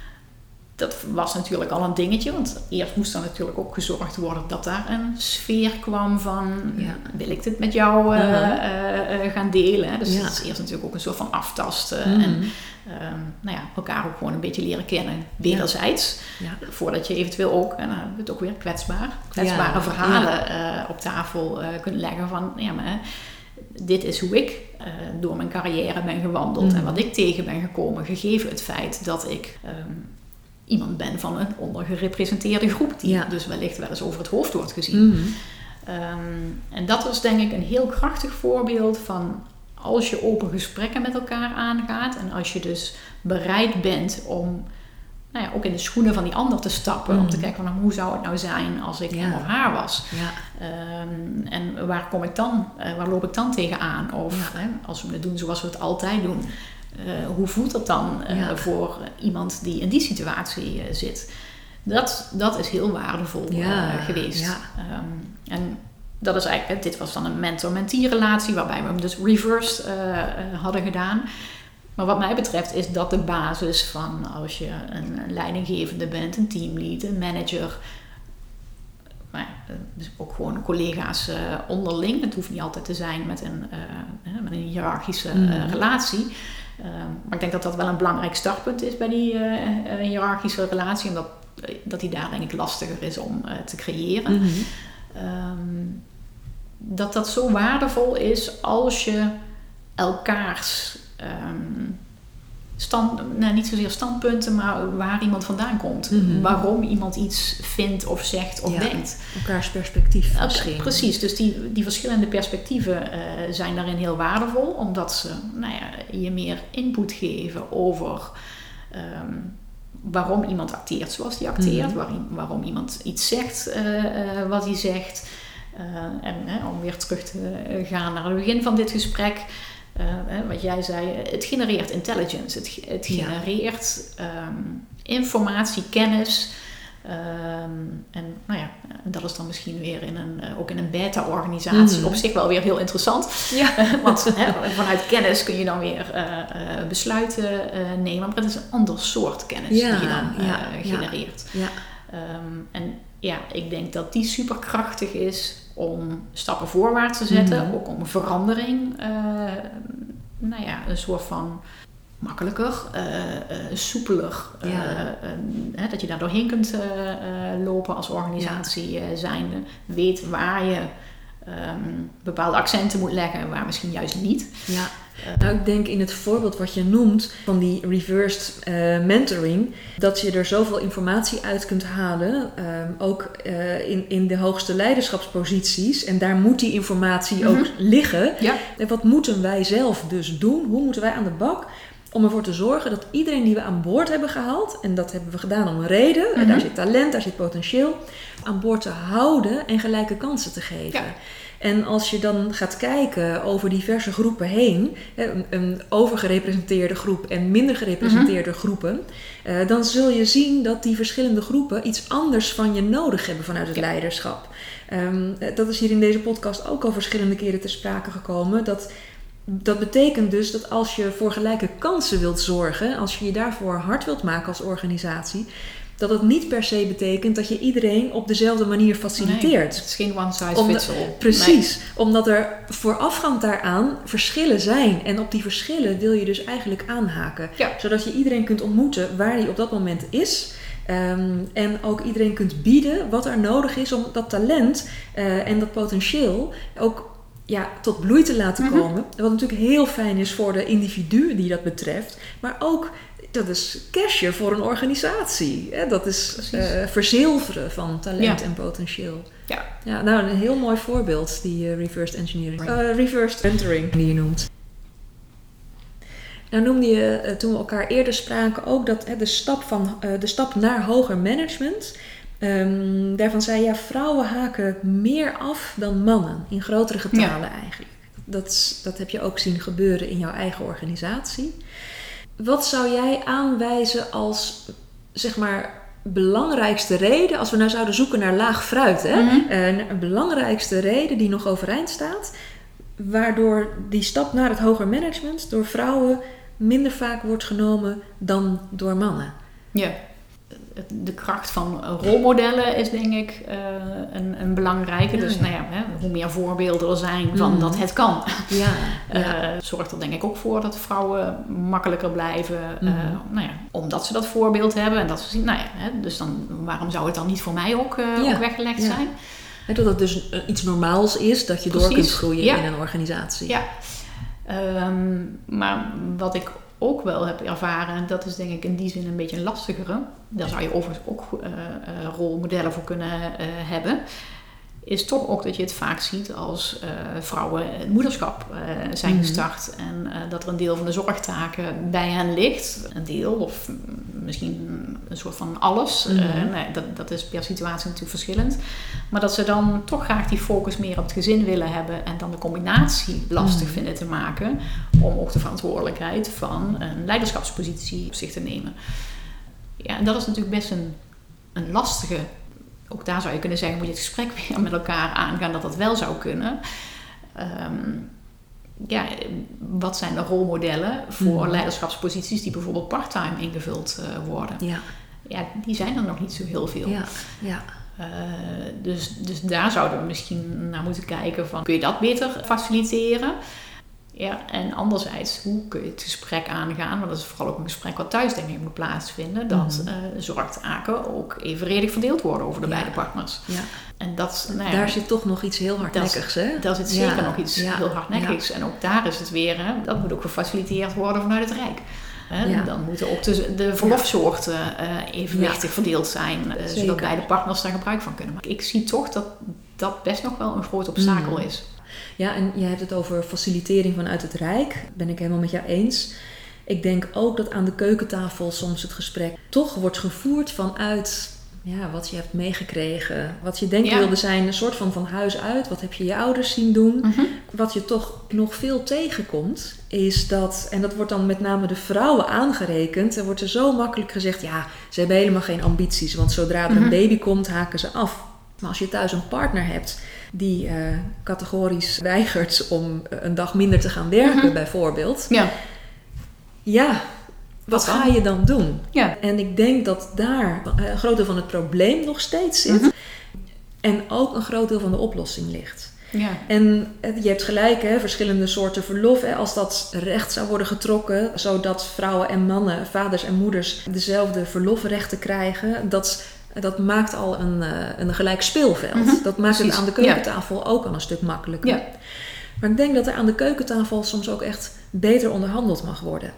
Dat was natuurlijk al een dingetje, want eerst moest er natuurlijk ook gezorgd worden dat daar een sfeer kwam van, ja. wil ik dit met jou uh, uh, uh, gaan delen? Dus ja. dat is eerst natuurlijk ook een soort van aftasten mm-hmm. en um, nou ja, elkaar ook gewoon een beetje leren kennen, wederzijds. Ja. Ja. Voordat je eventueel ook, en dan hebben we het ook weer kwetsbaar, kwetsbare ja. verhalen ja. uh, op tafel uh, kunt leggen van, ja maar dit is hoe ik uh, door mijn carrière ben gewandeld mm-hmm. en wat ik tegen ben gekomen, gegeven het feit dat ik Um, iemand ben van een ondergerepresenteerde groep die ja. dus wellicht wel eens over het hoofd wordt gezien. Mm-hmm. Um, en dat is denk ik een heel krachtig voorbeeld van als je open gesprekken met elkaar aangaat en als je dus bereid bent om nou ja, ook in de schoenen van die ander te stappen, mm-hmm. om te kijken van hoe zou het nou zijn als ik ja. hem of haar was. Ja. Um, en waar kom ik dan, uh, waar loop ik dan tegenaan? Of ja. hè, als we het doen zoals we het altijd doen. Uh, hoe voelt dat dan uh, ja. voor iemand die in die situatie uh, zit? Dat, dat is heel waardevol ja. uh, geweest. Ja. Um, en dat is eigenlijk, dit was dan een mentor-mentee relatie waarbij we hem dus reversed uh, uh, hadden gedaan. Maar wat mij betreft is dat de basis van als je een leidinggevende bent, een teamlead, een manager, maar dus ook gewoon collega's uh, onderling. Het hoeft niet altijd te zijn met een, uh, met een hiërarchische uh, mm. relatie. Uh, maar ik denk dat dat wel een belangrijk startpunt is bij die uh, uh, hiërarchische relatie. Omdat dat die daar denk ik lastiger is om uh, te creëren. Mm-hmm. Um, dat dat zo waardevol is als je elkaars um, stand, nou, niet zozeer standpunten, maar waar iemand vandaan komt. Mm-hmm. Waarom iemand iets vindt of zegt of ja, denkt. Elkaars perspectief misschien. Uh, precies, dus die, die verschillende perspectieven uh, zijn daarin heel waardevol. Omdat ze nou ja, je meer input geven over um, waarom iemand acteert zoals hij acteert. Mm-hmm. Waarom, waarom iemand iets zegt uh, uh, wat hij zegt. Uh, en uh, om weer terug te gaan naar het begin van dit gesprek. Uh, wat jij zei, het genereert intelligence. Het, het genereert ja. um, informatie, kennis. Um, en nou ja, dat is dan misschien weer in een, uh, ook in een beta-organisatie mm. op zich wel weer heel interessant. Ja. Uh, want hè, vanuit kennis kun je dan weer uh, uh, besluiten uh, nemen. Maar het is een ander soort kennis ja, die je dan uh, ja, genereert. Ja. Um, en ja, ik denk dat die superkrachtig is om stappen voorwaarts te zetten. Mm-hmm. Ook om verandering, uh, nou ja, een soort van makkelijker, uh, uh, soepeler. Ja. Uh, uh, dat je daar doorheen kunt uh, uh, lopen als organisatie uh, zijnde. Weet waar je um, bepaalde accenten moet leggen en waar misschien juist niet. Ja. Uh, nou, ik denk in het voorbeeld wat je noemt van die reversed uh, mentoring, dat je er zoveel informatie uit kunt halen, um, ook uh, in, in de hoogste leiderschapsposities. En daar moet die informatie mm-hmm. ook liggen. Ja. En wat moeten wij zelf dus doen? Hoe moeten wij aan de bak? Om ervoor te zorgen dat iedereen die we aan boord hebben gehaald, en dat hebben we gedaan om een reden, mm-hmm. en daar zit talent, daar zit potentieel, aan boord te houden en gelijke kansen te geven. Ja. En als je dan gaat kijken over diverse groepen heen, een, een overgerepresenteerde groep en minder gerepresenteerde mm-hmm. groepen, uh, dan zul je zien dat die verschillende groepen iets anders van je nodig hebben vanuit het ja. leiderschap. Um, dat is hier in deze podcast ook al verschillende keren ter sprake gekomen, dat Dat betekent dus dat als je voor gelijke kansen wilt zorgen, als je je daarvoor hard wilt maken als organisatie, dat het niet per se betekent dat je iedereen op dezelfde manier faciliteert. Nee, het is geen one size fits all. Precies, nee. Omdat er voorafgaand daaraan verschillen zijn. En op die verschillen wil je dus eigenlijk aanhaken. Ja. Zodat je iedereen kunt ontmoeten waar hij op dat moment is. Um, en ook iedereen kunt bieden wat er nodig is om dat talent uh, en dat potentieel ook ja, tot bloei te laten mm-hmm. komen. Wat natuurlijk heel fijn is voor de individu die dat betreft. Maar ook, dat is cashen voor een organisatie. Hè? Dat is uh, verzilveren van talent ja. en potentieel. Ja. Ja, nou, een heel mooi voorbeeld, die uh, reversed engineering. Uh, reversed mentoring, die je noemt. Nou noemde je, uh, toen we elkaar eerder spraken, ook dat uh, de, stap van, uh, de stap naar hoger management. Um, daarvan zei je, ja, vrouwen haken meer af dan mannen. In grotere getalen ja. eigenlijk. Dat, dat heb je ook zien gebeuren in jouw eigen organisatie. Wat zou jij aanwijzen als, zeg maar, belangrijkste reden, als we nou zouden zoeken naar laag fruit, hè? Mm-hmm. Uh, een belangrijkste reden die nog overeind staat, waardoor die stap naar het hoger management door vrouwen minder vaak wordt genomen dan door mannen? Ja. De kracht van rolmodellen is denk ik uh, een, een belangrijke. Ja, dus ja. Nou ja, hè, hoe meer voorbeelden er zijn van mm. dat het kan. Ja, ja. Uh, zorgt er denk ik ook voor dat vrouwen makkelijker blijven. Mm. Uh, nou ja, omdat ze dat voorbeeld hebben. En dat ze zien, nou ja, hè, dus dan, waarom zou het dan niet voor mij ook, uh, ja. ook weggelegd ja. zijn? En dat het dus iets normaals is dat je Precies. door kunt groeien ja. in een organisatie. Ja. Um, maar wat ik ook wel heb ervaren, en dat is denk ik in die zin een beetje een lastigere, daar zou je overigens ook uh, uh, rolmodellen voor kunnen uh, hebben, is toch ook dat je het vaak ziet als uh, vrouwen het moederschap uh, zijn mm-hmm. gestart en uh, dat er een deel van de zorgtaken bij hen ligt. Een deel of misschien een soort van alles. Mm-hmm. Uh, nee, dat, dat is per situatie natuurlijk verschillend. Maar dat ze dan toch graag die focus meer op het gezin willen hebben en dan de combinatie lastig mm-hmm. vinden te maken om ook de verantwoordelijkheid van een leiderschapspositie op zich te nemen. Ja, en dat is natuurlijk best een, een lastige. Ook daar zou je kunnen zeggen, moet je het gesprek weer met elkaar aangaan dat dat wel zou kunnen. Um, ja, wat zijn de rolmodellen voor Mhm. leiderschapsposities die bijvoorbeeld part-time ingevuld uh, worden? Ja. Ja, die zijn er nog niet zo heel veel. Ja, ja. Uh, dus, dus daar zouden we misschien naar moeten kijken van, kun je dat beter faciliteren? Ja, en anderzijds, hoe kun je het gesprek aangaan? Want dat is vooral ook een gesprek wat thuis denk ik moet plaatsvinden. Dat Mm-hmm. uh, zorgtaken ook evenredig verdeeld worden over de ja. beide partners. Ja. En dat, nou ja, daar zit toch nog iets heel hardnekkigs, hè? Daar zit zeker ja. nog iets ja. heel hardnekkigs. Ja. En ook daar is het weer, hè, dat moet ook gefaciliteerd worden vanuit het Rijk. Hè? Ja. Dan moeten ook de, de verlofsoorten uh, evenwichtig ja. verdeeld zijn. Uh, zodat beide partners daar gebruik van kunnen maken. Ik zie toch dat dat best nog wel een groot obstakel mm. is. Ja, en je hebt het over facilitering vanuit het Rijk. Ben ik helemaal met jou eens. Ik denk ook dat aan de keukentafel soms het gesprek toch wordt gevoerd vanuit ja, wat je hebt meegekregen. Wat je denkt ja. wilde zijn, een soort van van huis uit. Wat heb je je ouders zien doen? Mm-hmm. Wat je toch nog veel tegenkomt, is dat, en dat wordt dan met name de vrouwen aangerekend. Er wordt er zo makkelijk gezegd, ja, ze hebben helemaal geen ambities. Want zodra er mm-hmm. een baby komt, haken ze af. Maar als je thuis een partner hebt die uh, categorisch weigert om een dag minder te gaan werken, mm-hmm. bijvoorbeeld. Ja, ja wat ga je dan doen? Ja. En ik denk dat daar een groot deel van het probleem nog steeds zit. Mm-hmm. En ook een groot deel van de oplossing ligt. Ja. En je hebt gelijk, hè, verschillende soorten verlof. Hè, als dat recht zou worden getrokken, zodat vrouwen en mannen, vaders en moeders dezelfde verlofrechten krijgen, dat Dat maakt al een, een gelijk speelveld. Mm-hmm. Dat maakt Precies. het aan de keukentafel ja. ook al een stuk makkelijker. Ja. Maar ik denk dat er aan de keukentafel soms ook echt beter onderhandeld mag worden.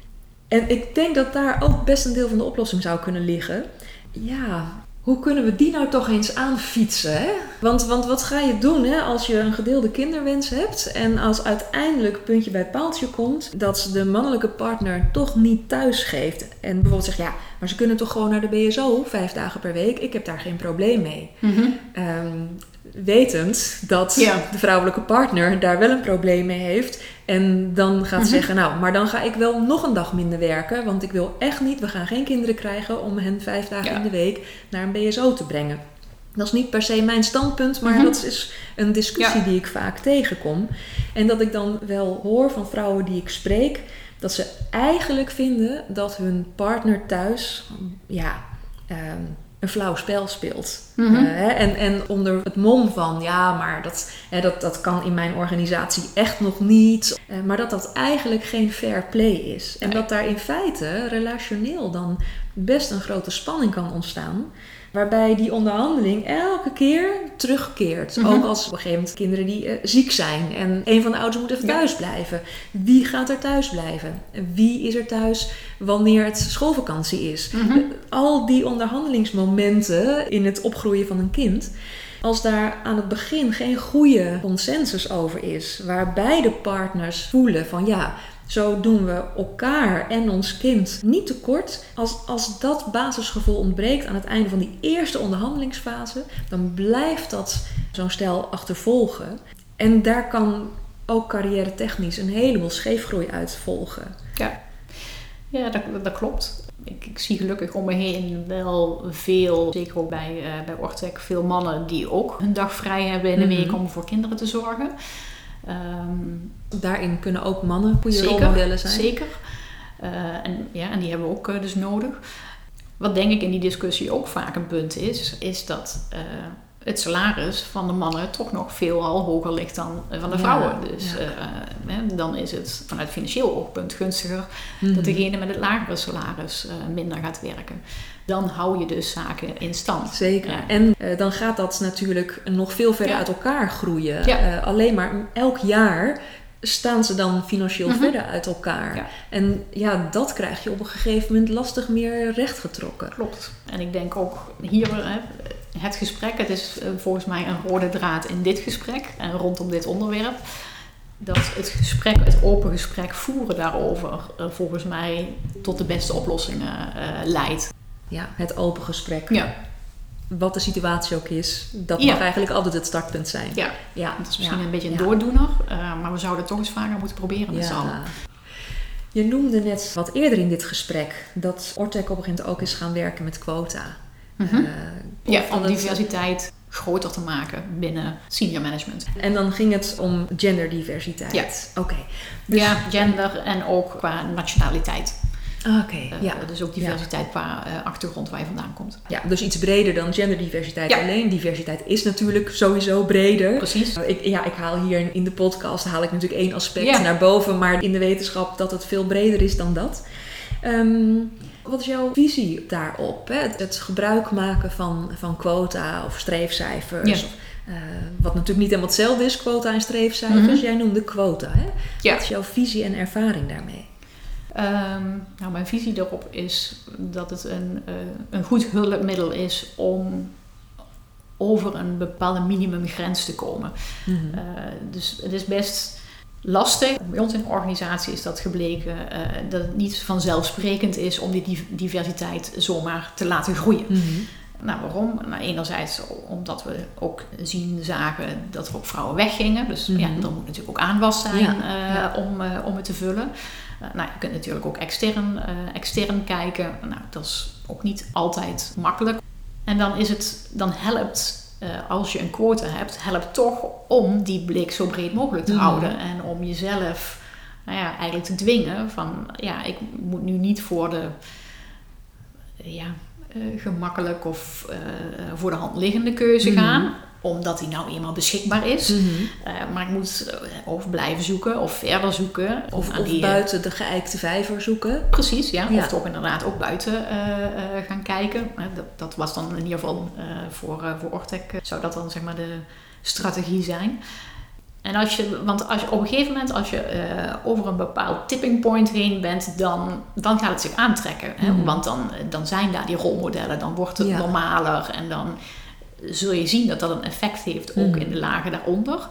En ik denk dat daar ook best een deel van de oplossing zou kunnen liggen. Ja, hoe kunnen we die nou toch eens aanfietsen? Hè? Want, want wat ga je doen hè, als je een gedeelde kinderwens hebt en als uiteindelijk puntje bij paaltje komt dat de mannelijke partner toch niet thuis geeft en bijvoorbeeld zegt ja, maar ze kunnen toch gewoon naar de B S O vijf dagen per week, ik heb daar geen probleem mee. Mm-hmm. Um, wetend dat ja. de vrouwelijke partner daar wel een probleem mee heeft en dan gaat mm-hmm. zeggen, nou, maar dan ga ik wel nog een dag minder werken, want ik wil echt niet, we gaan geen kinderen krijgen om hen vijf dagen ja. in de week naar een B S O te brengen. Dat is niet per se mijn standpunt, maar mm-hmm. dat is een discussie ja. die ik vaak tegenkom. En dat ik dan wel hoor van vrouwen die ik spreek, dat ze eigenlijk vinden dat hun partner thuis ja, um, een flauw spel speelt. Mm-hmm. Uh, hè, en, en onder het mom van, ja, maar dat, hè, dat, dat kan in mijn organisatie echt nog niet. Uh, maar dat dat eigenlijk geen fair play is. En nee. dat daar in feite relationeel dan best een grote spanning kan ontstaan. Waarbij die onderhandeling elke keer terugkeert. Mm-hmm. Ook als op een gegeven moment kinderen die uh, ziek zijn. En een van de ouders moet even ja. thuis blijven. Wie gaat er thuis blijven? Wie is er thuis wanneer het schoolvakantie is? Mm-hmm. Uh, al die onderhandelingsmomenten in het opgroeien van een kind. Als daar aan het begin geen goede consensus over is. Waar beide partners voelen van ja, zo doen we elkaar en ons kind niet tekort. Als, als dat basisgevoel ontbreekt aan het einde van die eerste onderhandelingsfase, dan blijft dat zo'n stel achtervolgen. En daar kan ook carrière technisch een heleboel scheefgroei uit volgen. Ja, ja dat, dat klopt. Ik, ik zie gelukkig om me heen wel veel, zeker ook bij, uh, bij Ortec, veel mannen die ook een dag vrij hebben in de week om voor kinderen te zorgen. Um, Daarin kunnen ook mannen goede rolmodellen zijn. Zeker. Uh, en, ja, en die hebben we ook uh, dus nodig. Wat denk ik in die discussie ook vaak een punt is, is dat uh, het salaris van de mannen toch nog veelal hoger ligt dan van de ja, vrouwen. Dus ja. uh, uh, dan is het vanuit financieel oogpunt gunstiger mm-hmm. dat degene met het lagere salaris uh, minder gaat werken. Dan hou je dus zaken in stand. Zeker. Ja. En uh, dan gaat dat natuurlijk nog veel verder ja. uit elkaar groeien. Ja. Uh, alleen maar elk jaar staan ze dan financieel mm-hmm. verder uit elkaar. Ja. En ja, dat krijg je op een gegeven moment lastig meer rechtgetrokken. Klopt. En ik denk ook hier, hè, het gesprek, het is uh, volgens mij een rode draad in dit gesprek en rondom dit onderwerp. Dat het gesprek, het open gesprek voeren daarover uh, volgens mij tot de beste oplossingen uh, leidt. Ja, het open gesprek. Ja. Wat de situatie ook is, dat ja. mag eigenlijk altijd het startpunt zijn. Ja, ja. Dat is misschien ja. een beetje een ja. doordoener, uh, maar we zouden het toch eens vaker moeten proberen met ja. z'n allen. Je noemde net wat eerder in dit gesprek dat Ortec op een gegeven moment ook is gaan werken met quota. Mm-hmm. Uh, ja, om diversiteit groter te maken binnen senior management. En dan ging het om genderdiversiteit. Ja. Oké. Okay. Dus... Ja, gender en ook qua nationaliteit. Oké, okay, uh, ja. Dus ook diversiteit ja. qua uh, achtergrond waar je vandaan komt. Ja, dus iets breder dan genderdiversiteit ja. alleen. Diversiteit is natuurlijk sowieso breder. Precies. Uh, ik, ja, ik haal hier in de podcast haal ik natuurlijk één aspect ja. naar boven, maar in de wetenschap dat het veel breder is dan dat. Um, wat is jouw visie daarop? Hè? Het, het gebruik maken van, van quota of streefcijfers. Ja. Of, uh, wat natuurlijk niet helemaal hetzelfde is, quota en streefcijfers. Mm-hmm. Jij noemde quota. Hè? Ja. Wat is jouw visie en ervaring daarmee? Um, nou, mijn visie daarop is dat het een, uh, een goed hulpmiddel is om over een bepaalde minimumgrens te komen. Mm-hmm. Uh, dus het is best lastig. Bij ons in de organisatie is dat gebleken uh, dat het niet vanzelfsprekend is om die diversiteit zomaar te laten groeien. Mm-hmm. Nou, waarom? Nou, enerzijds omdat we ook zien, zagen dat er ook vrouwen weggingen. Dus mm-hmm. ja, er moet natuurlijk ook aanwas zijn ja, uh, ja. Om, uh, om het te vullen. Uh, nou, je kunt natuurlijk ook extern, uh, extern kijken. Nou, dat is ook niet altijd makkelijk. En dan is het, dan helpt, uh, als je een quota hebt, helpt toch om die blik zo breed mogelijk te mm. houden. En om jezelf, nou ja, eigenlijk te dwingen van, ja, ik moet nu niet voor de, ja, uh, gemakkelijk of uh, voor de hand liggende keuze mm. gaan. Omdat die nou eenmaal beschikbaar is. Mm-hmm. Uh, maar ik moet uh, of blijven zoeken of verder zoeken. Of, of, of die, buiten de geëikte vijver zoeken. Precies, ja. ja. Of toch inderdaad ook buiten uh, uh, gaan kijken. Uh, dat, dat was dan in ieder geval uh, voor, uh, voor Ortec uh, zou dat dan zeg maar de strategie zijn. En als je, want als je op een gegeven moment, als je uh, over een bepaald tipping point heen bent, dan, dan gaat het zich aantrekken. Mm. Hè? Want dan, dan zijn daar die rolmodellen, dan wordt het ja. normaler en dan zul je zien dat dat een effect heeft ook mm. in de lagen daaronder.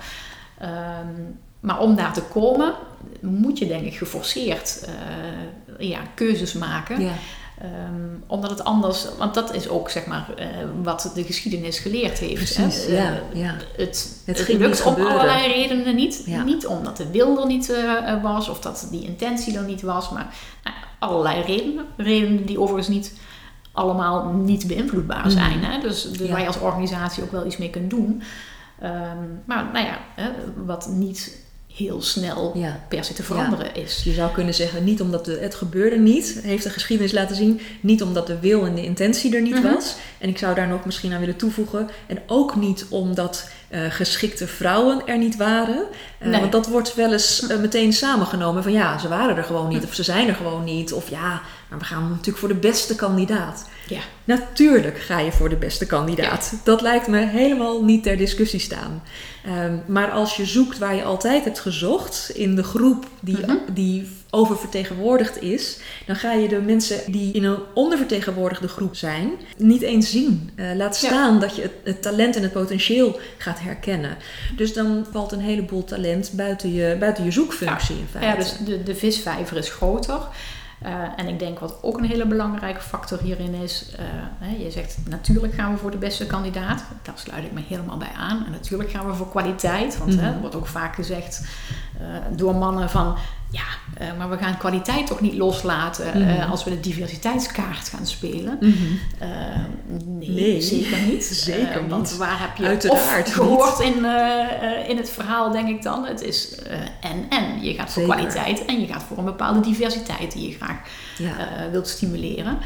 Um, maar om daar te komen, moet je denk ik geforceerd uh, ja, keuzes maken. Ja. Um, omdat het anders, want dat is ook zeg maar uh, wat de geschiedenis geleerd heeft. Precies, hè? ja, uh, ja. Het, het, het lukt om allerlei redenen niet. Ja. Niet omdat de wil er niet uh, was of dat die intentie er niet was, maar nou, allerlei redenen. Redenen die overigens niet allemaal niet beïnvloedbaar zijn. Mm. Hè? Dus, dus ja. waar je als organisatie ook wel iets mee kunt doen. Um, maar nou ja, hè, wat niet heel snel ja. per se te veranderen ja. is. Je zou kunnen zeggen, niet omdat de, het gebeurde niet, heeft de geschiedenis laten zien, niet omdat de wil en de intentie er niet mm-hmm. was. En ik zou daar nog misschien aan willen toevoegen. En ook niet omdat uh, geschikte vrouwen er niet waren. Uh, nee. Want dat wordt wel eens uh, meteen samengenomen van ja, ze waren er gewoon niet. Of ze zijn er gewoon niet. Of ja, maar we gaan natuurlijk voor de beste kandidaat. Ja. Natuurlijk ga je voor de beste kandidaat. Ja. Dat lijkt me helemaal niet ter discussie staan. Um, maar als je zoekt waar je altijd hebt gezocht, in de groep die, mm-hmm. die oververtegenwoordigd is, dan ga je de mensen die in een ondervertegenwoordigde groep zijn, niet eens zien. Uh, laat staan ja. dat je het, het talent en het potentieel gaat herkennen. Dus dan valt een heleboel talent buiten je, buiten je zoekfunctie ja. in feite. Ja, dus de, de visvijver is groter. Uh, en ik denk wat ook een hele belangrijke factor hierin is, uh, hè, je zegt natuurlijk gaan we voor de beste kandidaat. Daar sluit ik me helemaal bij aan. En natuurlijk gaan we voor kwaliteit, want mm-hmm. hè, er wordt ook vaak gezegd uh, door mannen van ja, uh, maar we gaan kwaliteit toch niet loslaten mm-hmm. uh, als we de diversiteitskaart gaan spelen. Mm-hmm. Uh, nee, nee, zeker niet. Zeker uh, want niet. waar heb je Uiteraard of gehoord in, uh, uh, in het verhaal, denk ik dan. Het is uh, en en. Je gaat voor zeker. kwaliteit en je gaat voor een bepaalde diversiteit die je graag ja. uh, wilt stimuleren.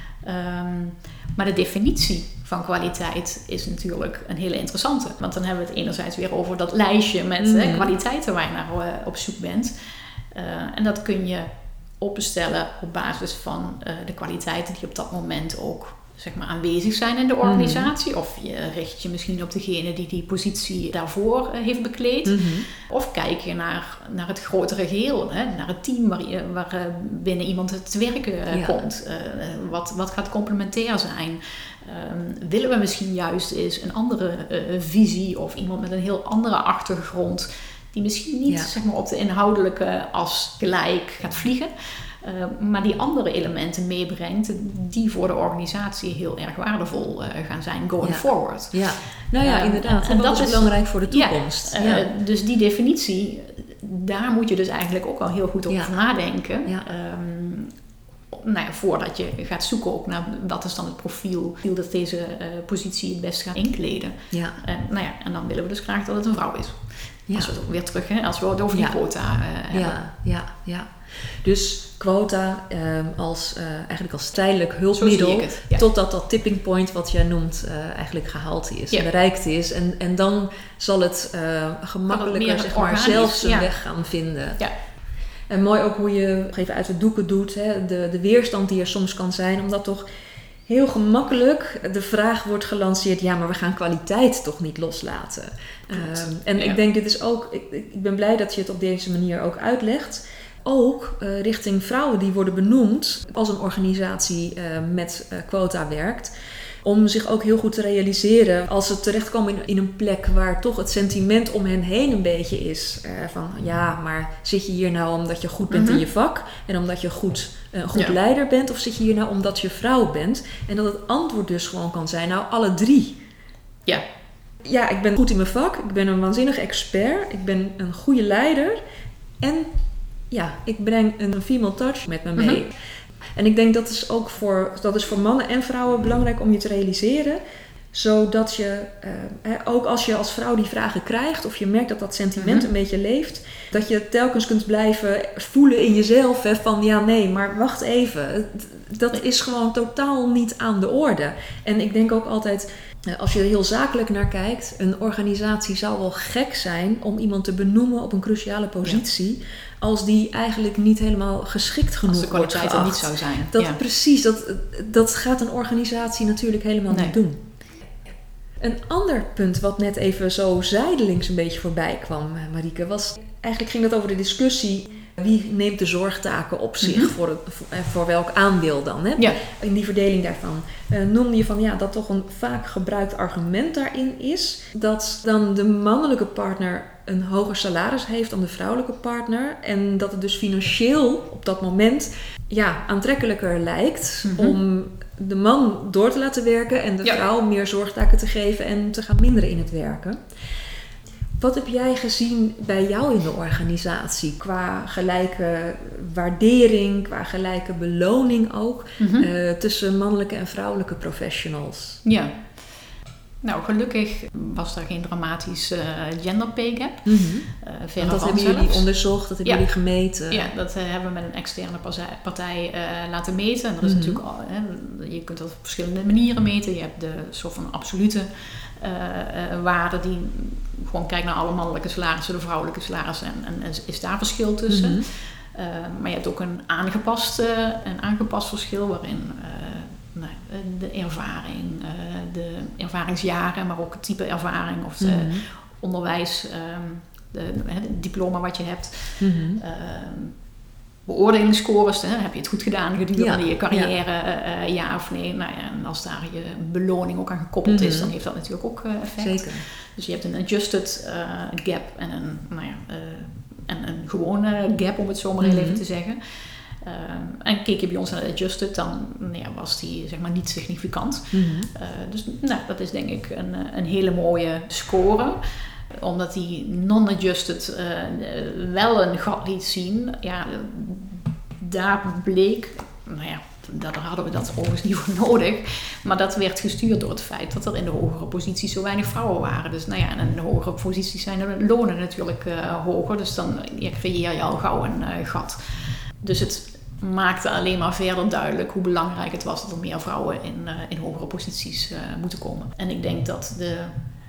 Um, maar de definitie van kwaliteit is natuurlijk een hele interessante. Want dan hebben we het enerzijds weer over dat lijstje met mm-hmm. uh, kwaliteiten waar je naar uh, op zoek bent. Uh, en dat kun je opstellen op basis van uh, de kwaliteiten die op dat moment ook zeg maar, aanwezig zijn in de organisatie. Mm-hmm. Of je richt je misschien op degene die die positie daarvoor uh, heeft bekleed. Mm-hmm. Of kijk je naar, naar het grotere geheel. Hè? Naar het team waar, je, waar uh, binnen iemand het werken uh, ja. komt. Uh, wat, wat gaat complementair zijn? Um, willen we misschien juist eens een andere uh, visie of iemand met een heel andere achtergrond die misschien niet ja. zeg maar, op de inhoudelijke as gelijk gaat vliegen, uh, maar die andere elementen meebrengt die voor de organisatie heel erg waardevol uh, gaan zijn going ja. forward. Ja, nou ja, uh, inderdaad. En, en dat, dat is belangrijk voor de toekomst. Ja, uh, ja. Dus die definitie, daar moet je dus eigenlijk ook al heel goed over ja. nadenken. Ja. Um, Nou ja, voordat je gaat zoeken ook naar wat is dan het profiel dat deze uh, positie het best gaat inkleden. Ja. En, nou ja, en dan willen we dus graag dat het een vrouw is. Ja. Als we het ook weer terug, hè, als we het over die ja. quota uh, hebben. Ja, ja, ja. Dus quota uh, als, uh, eigenlijk als tijdelijk hulpmiddel, ja. totdat dat tipping point wat jij noemt uh, eigenlijk gehaald is, ja. bereikt is. En, en dan zal het uh, gemakkelijker het zeg maar, organisch, zelf zijn ja. weg gaan vinden. Ja. En mooi ook hoe je even uit de doeken doet, hè, de, de weerstand die er soms kan zijn, omdat toch heel gemakkelijk de vraag wordt gelanceerd, ja, maar we gaan kwaliteit toch niet loslaten. Um, en ja. ik denk, dit is ook, ik, ik ben blij dat je het op deze manier ook uitlegt. Ook uh, richting vrouwen die worden benoemd als een organisatie uh, met uh, quota werkt. Om zich ook heel goed te realiseren als ze terechtkomen in, in een plek waar toch het sentiment om hen heen een beetje is. Uh, van ja, maar zit je hier nou omdat je goed bent mm-hmm. in je vak en omdat je goed, uh, een goed ja. leider bent? Of zit je hier nou omdat je vrouw bent? En dat het antwoord dus gewoon kan zijn, nou alle drie. Ja. Ja, ik ben goed in mijn vak, ik ben een waanzinnig expert, ik ben een goede leider en ja, ik breng een female touch met me mee. Mm-hmm. En ik denk dat is ook voor, dat is voor mannen en vrouwen belangrijk om je te realiseren. Zodat je, uh, ook als je als vrouw die vragen krijgt, of je merkt dat dat sentiment mm-hmm. een beetje leeft, dat je telkens kunt blijven voelen in jezelf, hè, van ja, nee, maar wacht even. Dat is gewoon totaal niet aan de orde. En ik denk ook altijd, als je er heel zakelijk naar kijkt, een organisatie zou wel gek zijn om iemand te benoemen op een cruciale positie, ja. als die eigenlijk niet helemaal geschikt genoeg wordt geacht. Als de kwaliteit er niet zou zijn. Dat, ja. Precies, dat, dat gaat een organisatie natuurlijk helemaal nee. niet doen. Een ander punt wat net even zo zijdelings een beetje voorbij kwam, Marieke, was, eigenlijk ging het over de discussie, wie neemt de zorgtaken op zich, mm-hmm. voor, het, voor, voor welk aandeel dan, hè? Ja. In die verdeling daarvan. Uh, noemde je van ja, dat toch een vaak gebruikt argument daarin is, dat dan de mannelijke partner een hoger salaris heeft dan de vrouwelijke partner en dat het dus financieel op dat moment ja, aantrekkelijker lijkt mm-hmm. om de man door te laten werken en de ja. vrouw meer zorgtaken te geven en te gaan minderen in het werken. Wat heb jij gezien bij jou in de organisatie qua gelijke waardering, qua gelijke beloning ook, mm-hmm. uh, tussen mannelijke en vrouwelijke professionals? Ja, nou gelukkig was er geen dramatisch uh, gender pay gap. Mm-hmm. Uh, dat hebben jullie onderzocht, dat hebben ja. jullie gemeten? Ja, dat uh, hebben we met een externe partij uh, laten meten. En er is mm-hmm. natuurlijk al, hè, je kunt dat op verschillende manieren meten. Je hebt de soort van absolute uh, uh, waarde die gewoon kijkt naar alle mannelijke salarissen, de vrouwelijke salarissen en, en, en is daar verschil tussen. Mm-hmm. Uh, maar je hebt ook een aangepast, uh, een aangepast verschil waarin uh, nou, de ervaring, uh, de ervaringsjaren, maar ook het type ervaring of de mm-hmm. onderwijs, um, de, het diploma wat je hebt. Mm-hmm. Uh, beoordelingsscores, hè, heb je het goed gedaan gedurende ja, je carrière, ja. Uh, ja of nee. Nou ja, en als daar je beloning ook aan gekoppeld mm-hmm. is, dan heeft dat natuurlijk ook uh, effect. Zeker. Dus je hebt een adjusted uh, gap en een, nou ja, uh, en een gewone gap, om het zo maar mm-hmm. even te zeggen. Uh, en keek je bij ons naar de adjusted, dan nou ja, was die zeg maar niet significant. Mm-hmm. Uh, dus nou, dat is denk ik een, een hele mooie score. Omdat die non-adjusted uh, wel een gat liet zien, ja, daar bleek, nou ja, daar hadden we dat overigens niet voor nodig, maar dat werd gestuurd door het feit dat er in de hogere posities zo weinig vrouwen waren. Dus nou ja, en in de hogere posities zijn de lonen natuurlijk uh, hoger, dus dan ja, creëer je al gauw een uh, gat. Dus het maakte alleen maar verder duidelijk hoe belangrijk het was dat er meer vrouwen in, uh, in hogere posities uh, moeten komen. En ik denk dat de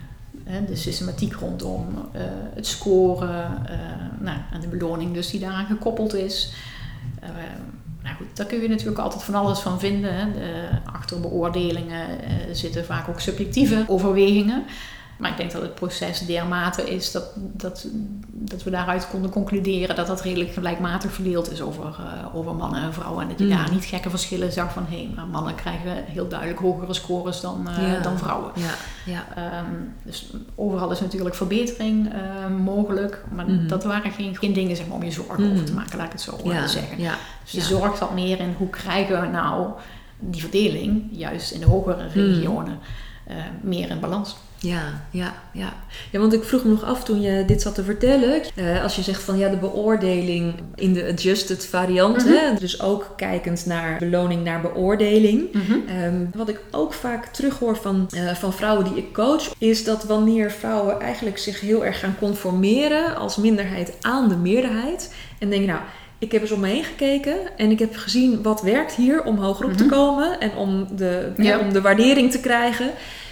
de systematiek rondom uh, het scoren uh, nou, en de beloning dus die daaraan gekoppeld is. Uh, nou goed, daar kun je natuurlijk altijd van alles van vinden. Hè. De, achter beoordelingen uh, zitten vaak ook subjectieve overwegingen. Maar ik denk dat het proces dermate is dat, dat, dat we daaruit konden concluderen dat dat redelijk gelijkmatig verdeeld is over, uh, over mannen en vrouwen. En dat je mm. daar niet gekke verschillen zag van hé, hey, maar mannen krijgen heel duidelijk hogere scores dan, uh, ja. dan vrouwen. Ja. Ja. Um, dus overal is natuurlijk verbetering uh, mogelijk, maar mm-hmm. dat waren geen, geen dingen zeg maar, om je zorgen mm-hmm. over te maken, laat ik het zo ja. uh, zeggen. Ja. Dus de ja. zorg zat meer in hoe krijgen we nou die verdeling, juist in de hogere regionen, mm. uh, meer in balans. Ja, ja, ja. Ja, want ik vroeg me nog af toen je dit zat te vertellen. Uh, als je zegt van ja, de beoordeling in de adjusted variant. Mm-hmm. Hè, dus ook kijkend naar beloning naar beoordeling. Mm-hmm. Um, wat ik ook vaak terughoor van, uh, van vrouwen die ik coach. Is dat wanneer vrouwen eigenlijk zich heel erg gaan conformeren als minderheid aan de meerderheid. En denken nou... Ik heb eens om me heen gekeken en ik heb gezien wat werkt hier om hoger op mm-hmm. te komen. En om de, ja. Ja, om de waardering te krijgen.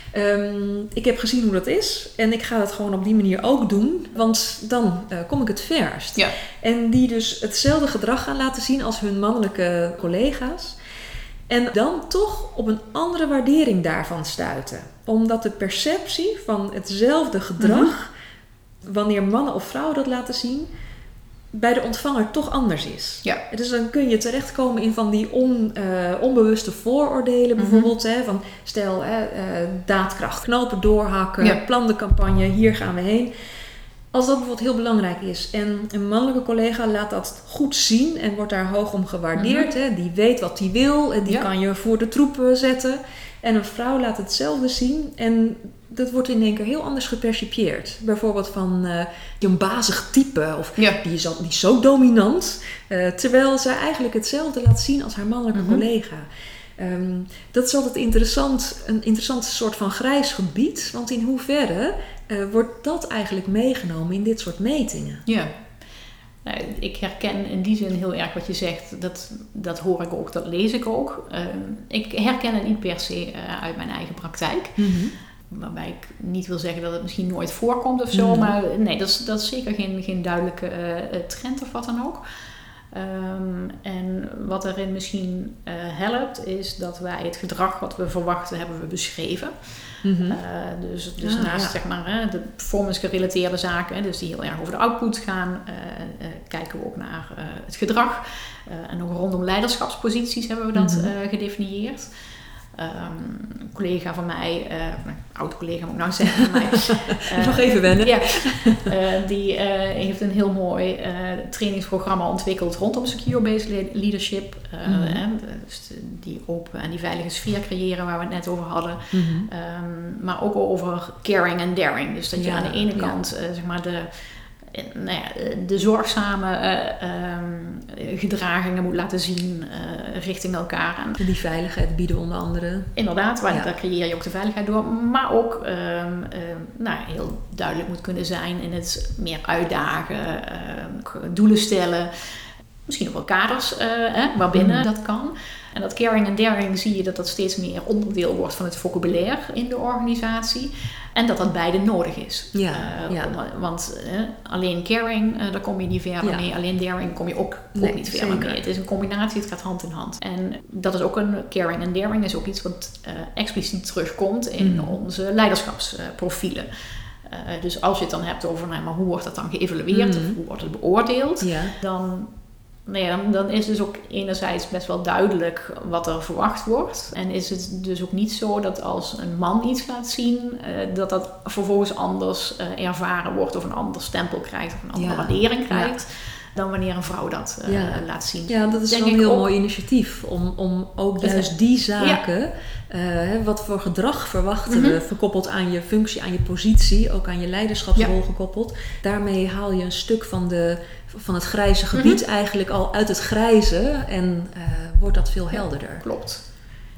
Um, ik heb gezien hoe dat is en ik ga dat gewoon op die manier ook doen, want dan uh, kom ik het verst. Ja. En die dus hetzelfde gedrag gaan laten zien als hun mannelijke collega's. En dan toch op een andere waardering daarvan stuiten. Omdat de perceptie van hetzelfde gedrag, mm-hmm. wanneer mannen of vrouwen dat laten zien, bij de ontvanger toch anders is. Ja. Dus dan kun je terechtkomen in van die on, uh, onbewuste vooroordelen bijvoorbeeld. Mm-hmm. Hè, van stel, hè, uh, daadkracht, knopen doorhakken, ja. plan de campagne, hier gaan we heen. Als dat bijvoorbeeld heel belangrijk is en een mannelijke collega laat dat goed zien en wordt daar hoog om gewaardeerd. Mm-hmm. Hè, die weet wat hij wil en die ja. kan je voor de troepen zetten. En een vrouw laat hetzelfde zien en dat wordt in één keer heel anders gepercipieerd. Bijvoorbeeld van uh, een bazig type of ja. die, is al, die is zo dominant. Uh, terwijl zij eigenlijk hetzelfde laat zien als haar mannelijke mm-hmm. collega. Um, dat is altijd interessant, een interessant soort van grijs gebied. Want in hoeverre uh, wordt dat eigenlijk meegenomen in dit soort metingen? Ja. Nou, ik herken in die zin heel erg wat je zegt. Dat, dat hoor ik ook, dat lees ik ook. Uh, ik herken het niet per se uh, uit mijn eigen praktijk. Mm-hmm. Waarbij ik niet wil zeggen dat het misschien nooit voorkomt of zo. Mm-hmm. Maar nee, dat is, dat is zeker geen, geen duidelijke uh, trend of wat dan ook. Um, en wat erin misschien uh, helpt, is dat wij het gedrag wat we verwachten, hebben we beschreven. Mm-hmm. Uh, dus dus ah, naast ja. zeg maar, hè, de performance-gerelateerde zaken, dus die heel erg over de output gaan, uh, uh, kijken we ook naar uh, het gedrag. Uh, en ook rondom leiderschapsposities hebben we dat mm-hmm. uh, gedefinieerd. Um, een collega van mij, uh, nou, oud collega moet ik nou zeggen, maar, uh, nog even wennen. Ja, uh, die uh, heeft een heel mooi uh, trainingsprogramma ontwikkeld rondom secure-based leadership. Uh, mm-hmm. hè, dus die open en die veilige sfeer creëren waar we het net over hadden. Mm-hmm. Um, maar ook over caring en daring. Dus dat je ja, aan de ene kant ja. uh, zeg maar de Nou ja, de zorgzame uh, um, gedragingen moet laten zien uh, richting elkaar. En die veiligheid bieden onder andere. Inderdaad, waar, ja. daar creëer je ook de veiligheid door. Maar ook um, um, nou, heel duidelijk moet kunnen zijn in het meer uitdagen, uh, doelen stellen. Misschien ook wel kaders uh, hè, waarbinnen mm. dat kan. En dat caring en daring zie je dat dat steeds meer onderdeel wordt van het vocabulaire in de organisatie. En dat dat beide nodig is. Ja, uh, ja. Om, want uh, alleen caring, uh, daar kom je niet verder ja. mee. Alleen daring kom je ook, nee, ook niet verder zeker. mee. Het is een combinatie, het gaat hand in hand. En dat is ook een caring en daring is ook iets wat uh, expliciet terugkomt in mm. onze leiderschapsprofielen. Uh, dus als je het dan hebt over, nou, maar hoe wordt dat dan geëvalueerd? Mm. Of hoe wordt het beoordeeld? Ja. Dan... Nee, dan, dan is dus ook enerzijds best wel duidelijk wat er verwacht wordt. En is het dus ook niet zo dat als een man iets laat zien, uh, dat dat vervolgens anders uh, ervaren wordt of een ander stempel krijgt of een andere ja. waardering krijgt. Ja. Dan wanneer een vrouw dat uh, ja. laat zien. Ja, dat is Denk wel een heel ook, mooi initiatief. Om, om ook juist die zaken, ja. uh, wat voor gedrag verwachten mm-hmm. we, verkoppeld aan je functie, aan je positie, ook aan je leiderschapsrol ja. gekoppeld. Daarmee haal je een stuk van, de, van het grijze gebied mm-hmm. eigenlijk al uit het grijze en uh, wordt dat veel helderder. Ja, klopt.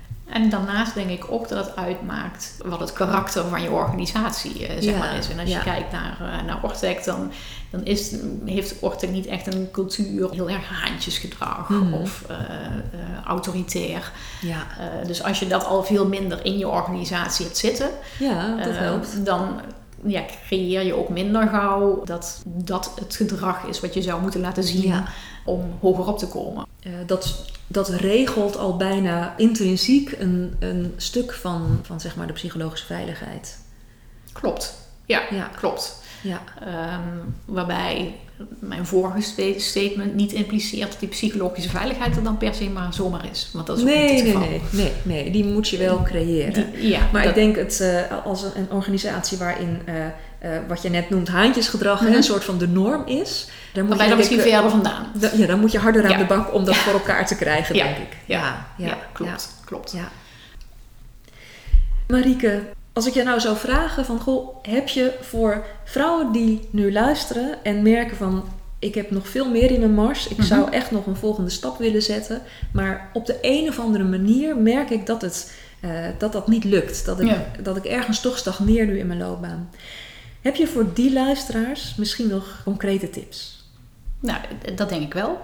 En daarnaast denk ik ook dat het uitmaakt wat het karakter van je organisatie uh, zeg ja, maar is. En als ja. je kijkt naar, uh, naar Ortec, dan, dan is, heeft Ortec niet echt een cultuur heel erg haantjesgedrag mm-hmm. of uh, uh, autoritair. Ja. Uh, dus als je dat al veel minder in je organisatie hebt zitten, ja, dat uh, helpt. dan ja, creëer je ook minder gauw dat dat het gedrag is wat je zou moeten laten zien ja. om hoger op te komen. Uh, dat... Dat regelt al bijna intrinsiek een, een stuk van, van zeg maar de psychologische veiligheid. Klopt, ja, ja. klopt. Ja. Um, waarbij mijn vorige statement niet impliceert dat die psychologische veiligheid er dan per se maar zomaar is. Want dat is ook nee, niet het geval. Nee, nee, nee, nee, die moet je wel creëren. Die, ja, maar dat... ik denk het uh, als een, een organisatie waarin uh, uh, wat je net noemt haantjesgedrag mm-hmm. een soort van de norm is. Dan moet je dan misschien verder vandaan. Da, ja, dan moet je harder ja. aan de bak om dat ja. voor elkaar te krijgen, ja. denk ik. Ja, ja, ja, ja klopt. Ja. klopt. Ja. Marieke, Als ik je nou zou vragen van, goh, heb je voor vrouwen die nu luisteren en merken van, ik heb nog veel meer in mijn mars, ik mm-hmm. zou echt nog een volgende stap willen zetten, maar op de een of andere manier merk ik dat het, uh, dat, dat niet lukt. Dat ik, ja. dat ik ergens toch stagneer nu in mijn loopbaan. Heb je voor die luisteraars misschien nog concrete tips? Nou, dat denk ik wel.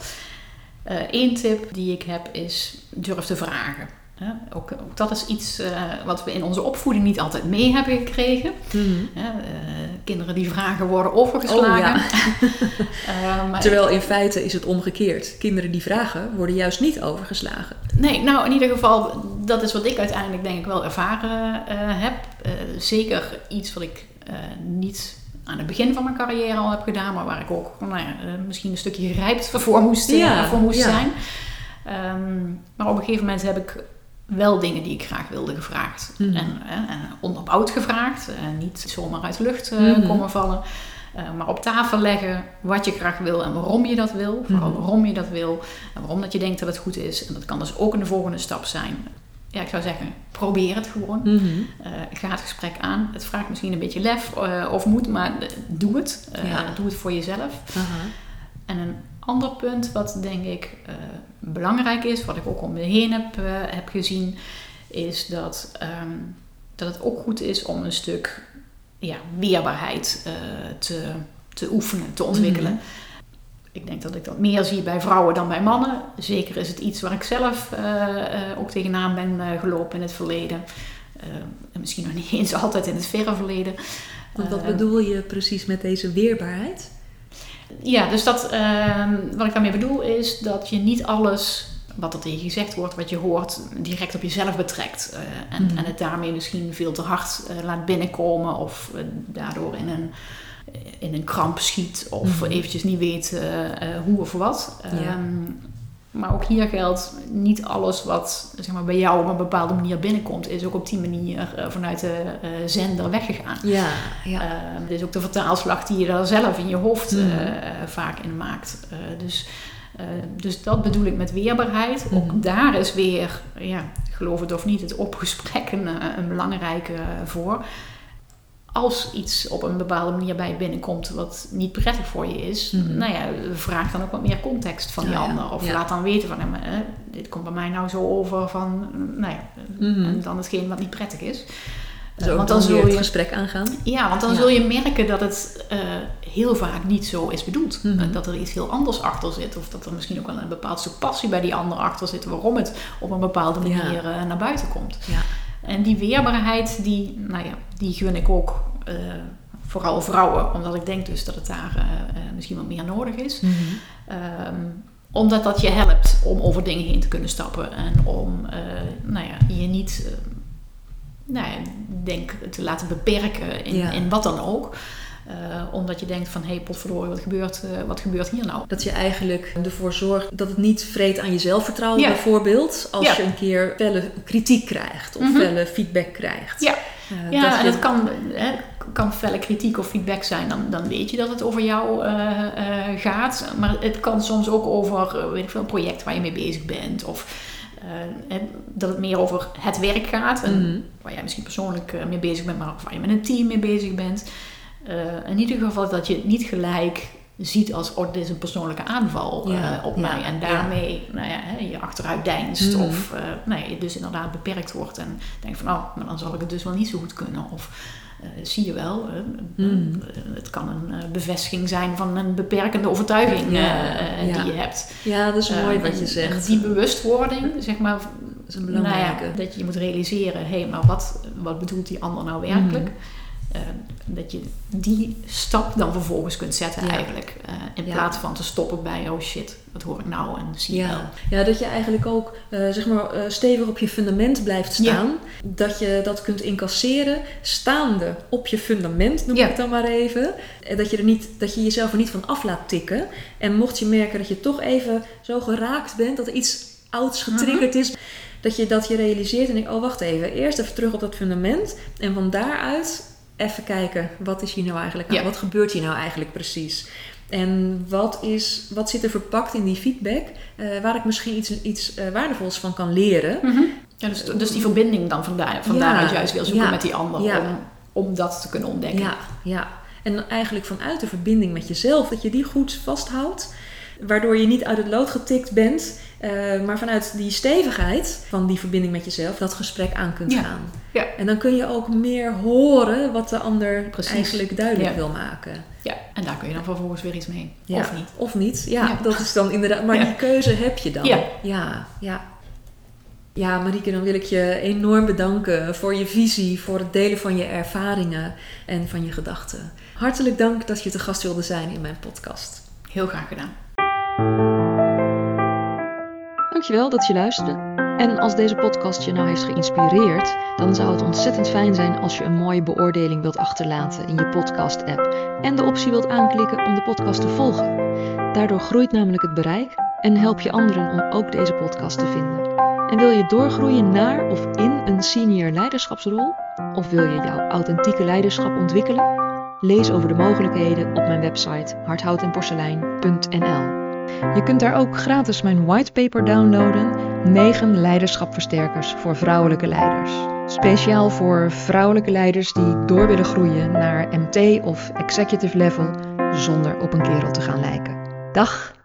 Eén uh, tip die ik heb is durf te vragen. Uh, ook, ook dat is iets uh, wat we in onze opvoeding niet altijd mee hebben gekregen. Mm-hmm. Uh, uh, kinderen die vragen worden overgeslagen. Oh, ja. uh, maar Terwijl in feite is het omgekeerd. Kinderen die vragen worden juist niet overgeslagen. Nee, nou in ieder geval, dat is wat ik uiteindelijk denk ik wel ervaren uh, heb. Uh, zeker iets wat ik uh, niet aan het begin van mijn carrière al heb gedaan, maar waar ik ook nou ja, uh, misschien een stukje gerijpt voor moest, ja, voor moest ja. zijn. Um, maar op een gegeven moment heb ik wel dingen die ik graag wilde gevraagd. Mm. En, en, en onderbouwd gevraagd. En niet zomaar uit de lucht uh, mm. komen vallen. Uh, maar op tafel leggen wat je graag wil en waarom je dat wil. Vooral mm. waarom je dat wil. En waarom dat je denkt dat het goed is. En dat kan dus ook een volgende stap zijn. Ja, ik zou zeggen, probeer het gewoon. Mm-hmm. Uh, ga het gesprek aan. Het vraagt misschien een beetje lef uh, of moed, maar doe het. Uh, ja. Doe het voor jezelf. Uh-huh. En een ander punt wat denk ik uh, belangrijk is, wat ik ook om me heen heb, uh, heb gezien, is dat, um, dat het ook goed is om een stuk ja, weerbaarheid uh, te, te oefenen, te ontwikkelen. Mm-hmm. Ik denk dat ik dat meer zie bij vrouwen dan bij mannen. Zeker is het iets waar ik zelf uh, uh, ook tegenaan ben uh, gelopen in het verleden. Uh, en misschien nog niet eens altijd in het verre verleden. Want wat uh, bedoel je precies met deze weerbaarheid? Ja, dus dat, uh, wat ik daarmee bedoel is dat je niet alles wat er tegen je gezegd wordt, wat je hoort, direct op jezelf betrekt. Uh, en, mm. en het daarmee misschien veel te hard uh, laat binnenkomen of uh, daardoor in een, in een kramp schiet of mm. eventjes niet weet uh, uh, hoe of wat. Ja. Um, maar ook hier geldt, niet alles wat zeg maar, bij jou op een bepaalde manier binnenkomt, is ook op die manier uh, vanuit de uh, zender weggegaan. Ja, ja. Uh, het is ook de vertaalslag die je daar zelf in je hoofd uh, mm. uh, vaak in maakt. Uh, dus, uh, dus dat bedoel ik met weerbaarheid. Mm. Ook daar is weer, ja, geloof het of niet, het opgesprek een, een belangrijke voor. Als iets op een bepaalde manier bij je binnenkomt wat niet prettig voor je is, mm-hmm. nou ja, vraag dan ook wat meer context van die ja, ander. Of ja. laat dan weten van, eh, dit komt bij mij nou zo over van, nou ja, mm-hmm. en dan hetgeen wat niet prettig is. Dus uh, want dan, dan zul je het gesprek aangaan. Ja, want dan ja. zul je merken dat het uh, heel vaak niet zo is bedoeld. Mm-hmm. Uh, dat er iets heel anders achter zit. Of dat er misschien ook wel een bepaald stuk passie bij die ander achter zit, waarom het op een bepaalde manier ja. uh, naar buiten komt. Ja. En die weerbaarheid, die, nou ja, die gun ik ook uh, vooral vrouwen. Omdat ik denk dus dat het daar uh, uh, misschien wat meer nodig is. Mm-hmm. Um, omdat dat je helpt om over dingen heen te kunnen stappen. En om uh, nou ja, je niet uh, nou ja, denk, te laten beperken in, ja. in wat dan ook. Uh, omdat je denkt van, hé, hey, potverdorie, wat gebeurt, uh, wat gebeurt hier nou? Dat je eigenlijk ervoor zorgt dat het niet vreet aan je zelfvertrouwen ja. bijvoorbeeld. Als ja. je een keer felle kritiek krijgt of mm-hmm. felle feedback krijgt. Ja, uh, ja dat en je... het kan, hè, kan felle kritiek of feedback zijn. Dan, dan weet je dat het over jou uh, uh, gaat. Maar het kan soms ook over uh, weet ik veel, een project waar je mee bezig bent. Of uh, dat het meer over het werk gaat. En mm-hmm. waar jij misschien persoonlijk uh, mee bezig bent, maar of waar je met een team mee bezig bent. Uh, in ieder geval dat je het niet gelijk ziet als, oh, dit is een persoonlijke aanval uh, ja, op ja, mij. En daarmee ja. nou ja, je achteruit deinst. Mm. Of uh, nou ja, je dus inderdaad beperkt wordt. En denkt van, oh, maar dan zal ik het dus wel niet zo goed kunnen. Of uh, zie je wel, uh, mm. uh, het kan een uh, bevestiging zijn van een beperkende overtuiging ja, uh, ja. die je hebt. Ja, dat is uh, mooi wat je zegt. En die bewustwording, zeg maar, dat is een belangrijke. Nou ja, dat je moet realiseren, hé, hey, maar wat, wat bedoelt die ander nou werkelijk? Mm. Uh, dat je die stap dan vervolgens kunt zetten ja. eigenlijk. Uh, in ja. plaats van te stoppen bij, oh shit, wat hoor ik nou en zie je ja. wel. Ja, dat je eigenlijk ook uh, zeg maar, uh, stevig op je fundament blijft staan. Ja. Dat je dat kunt incasseren, staande op je fundament, noem ja. ik het dan maar even. Dat je, er niet, dat je jezelf er niet van af laat tikken. En mocht je merken dat je toch even zo geraakt bent, dat er iets ouds getriggerd mm-hmm. is, dat je dat je realiseert en denkt, oh wacht even, eerst even terug op dat fundament. En van daaruit even kijken, wat is hier nou eigenlijk aan? Ja. Wat gebeurt hier nou eigenlijk precies? En wat, is, wat zit er verpakt in die feedback, uh, waar ik misschien iets, iets uh, waardevols van kan leren? Mm-hmm. Ja, dus, dus die verbinding dan vandaar, van Ja, daaruit juist wil zoeken ja, met die ander. ja. Om, om dat te kunnen ontdekken. Ja, ja. En eigenlijk vanuit de verbinding met jezelf, dat je die goed vasthoudt. Waardoor je niet uit het lood getikt bent. Uh, maar vanuit die stevigheid van die verbinding met jezelf, dat gesprek aan kunt Ja. gaan. Ja. En dan kun je ook meer horen wat de ander Precies. eigenlijk duidelijk Ja. wil maken. Ja, en daar kun je dan vervolgens weer iets mee. Ja. Of niet. Of niet, ja, Ja. dat is dan inderdaad. Maar Ja. die keuze heb je dan. Ja. ja, ja. Ja, Marieke, dan wil ik je enorm bedanken voor je visie, voor het delen van je ervaringen en van je gedachten. Hartelijk dank dat je te gast wilde zijn in mijn podcast. Heel graag gedaan. Dankjewel dat je luisterde. En als deze podcast je nou heeft geïnspireerd, dan zou het ontzettend fijn zijn als je een mooie beoordeling wilt achterlaten in je podcast-app en de optie wilt aanklikken om de podcast te volgen. Daardoor groeit namelijk het bereik en help je anderen om ook deze podcast te vinden. En wil je doorgroeien naar of in een senior leiderschapsrol? Of wil je jouw authentieke leiderschap ontwikkelen? Lees over de mogelijkheden op mijn website hardhout en porselein punt n l. Je kunt daar ook gratis mijn whitepaper downloaden, negen leiderschapversterkers voor vrouwelijke leiders. Speciaal voor vrouwelijke leiders die door willen groeien naar M T of executive level zonder op een kerel te gaan lijken. Dag!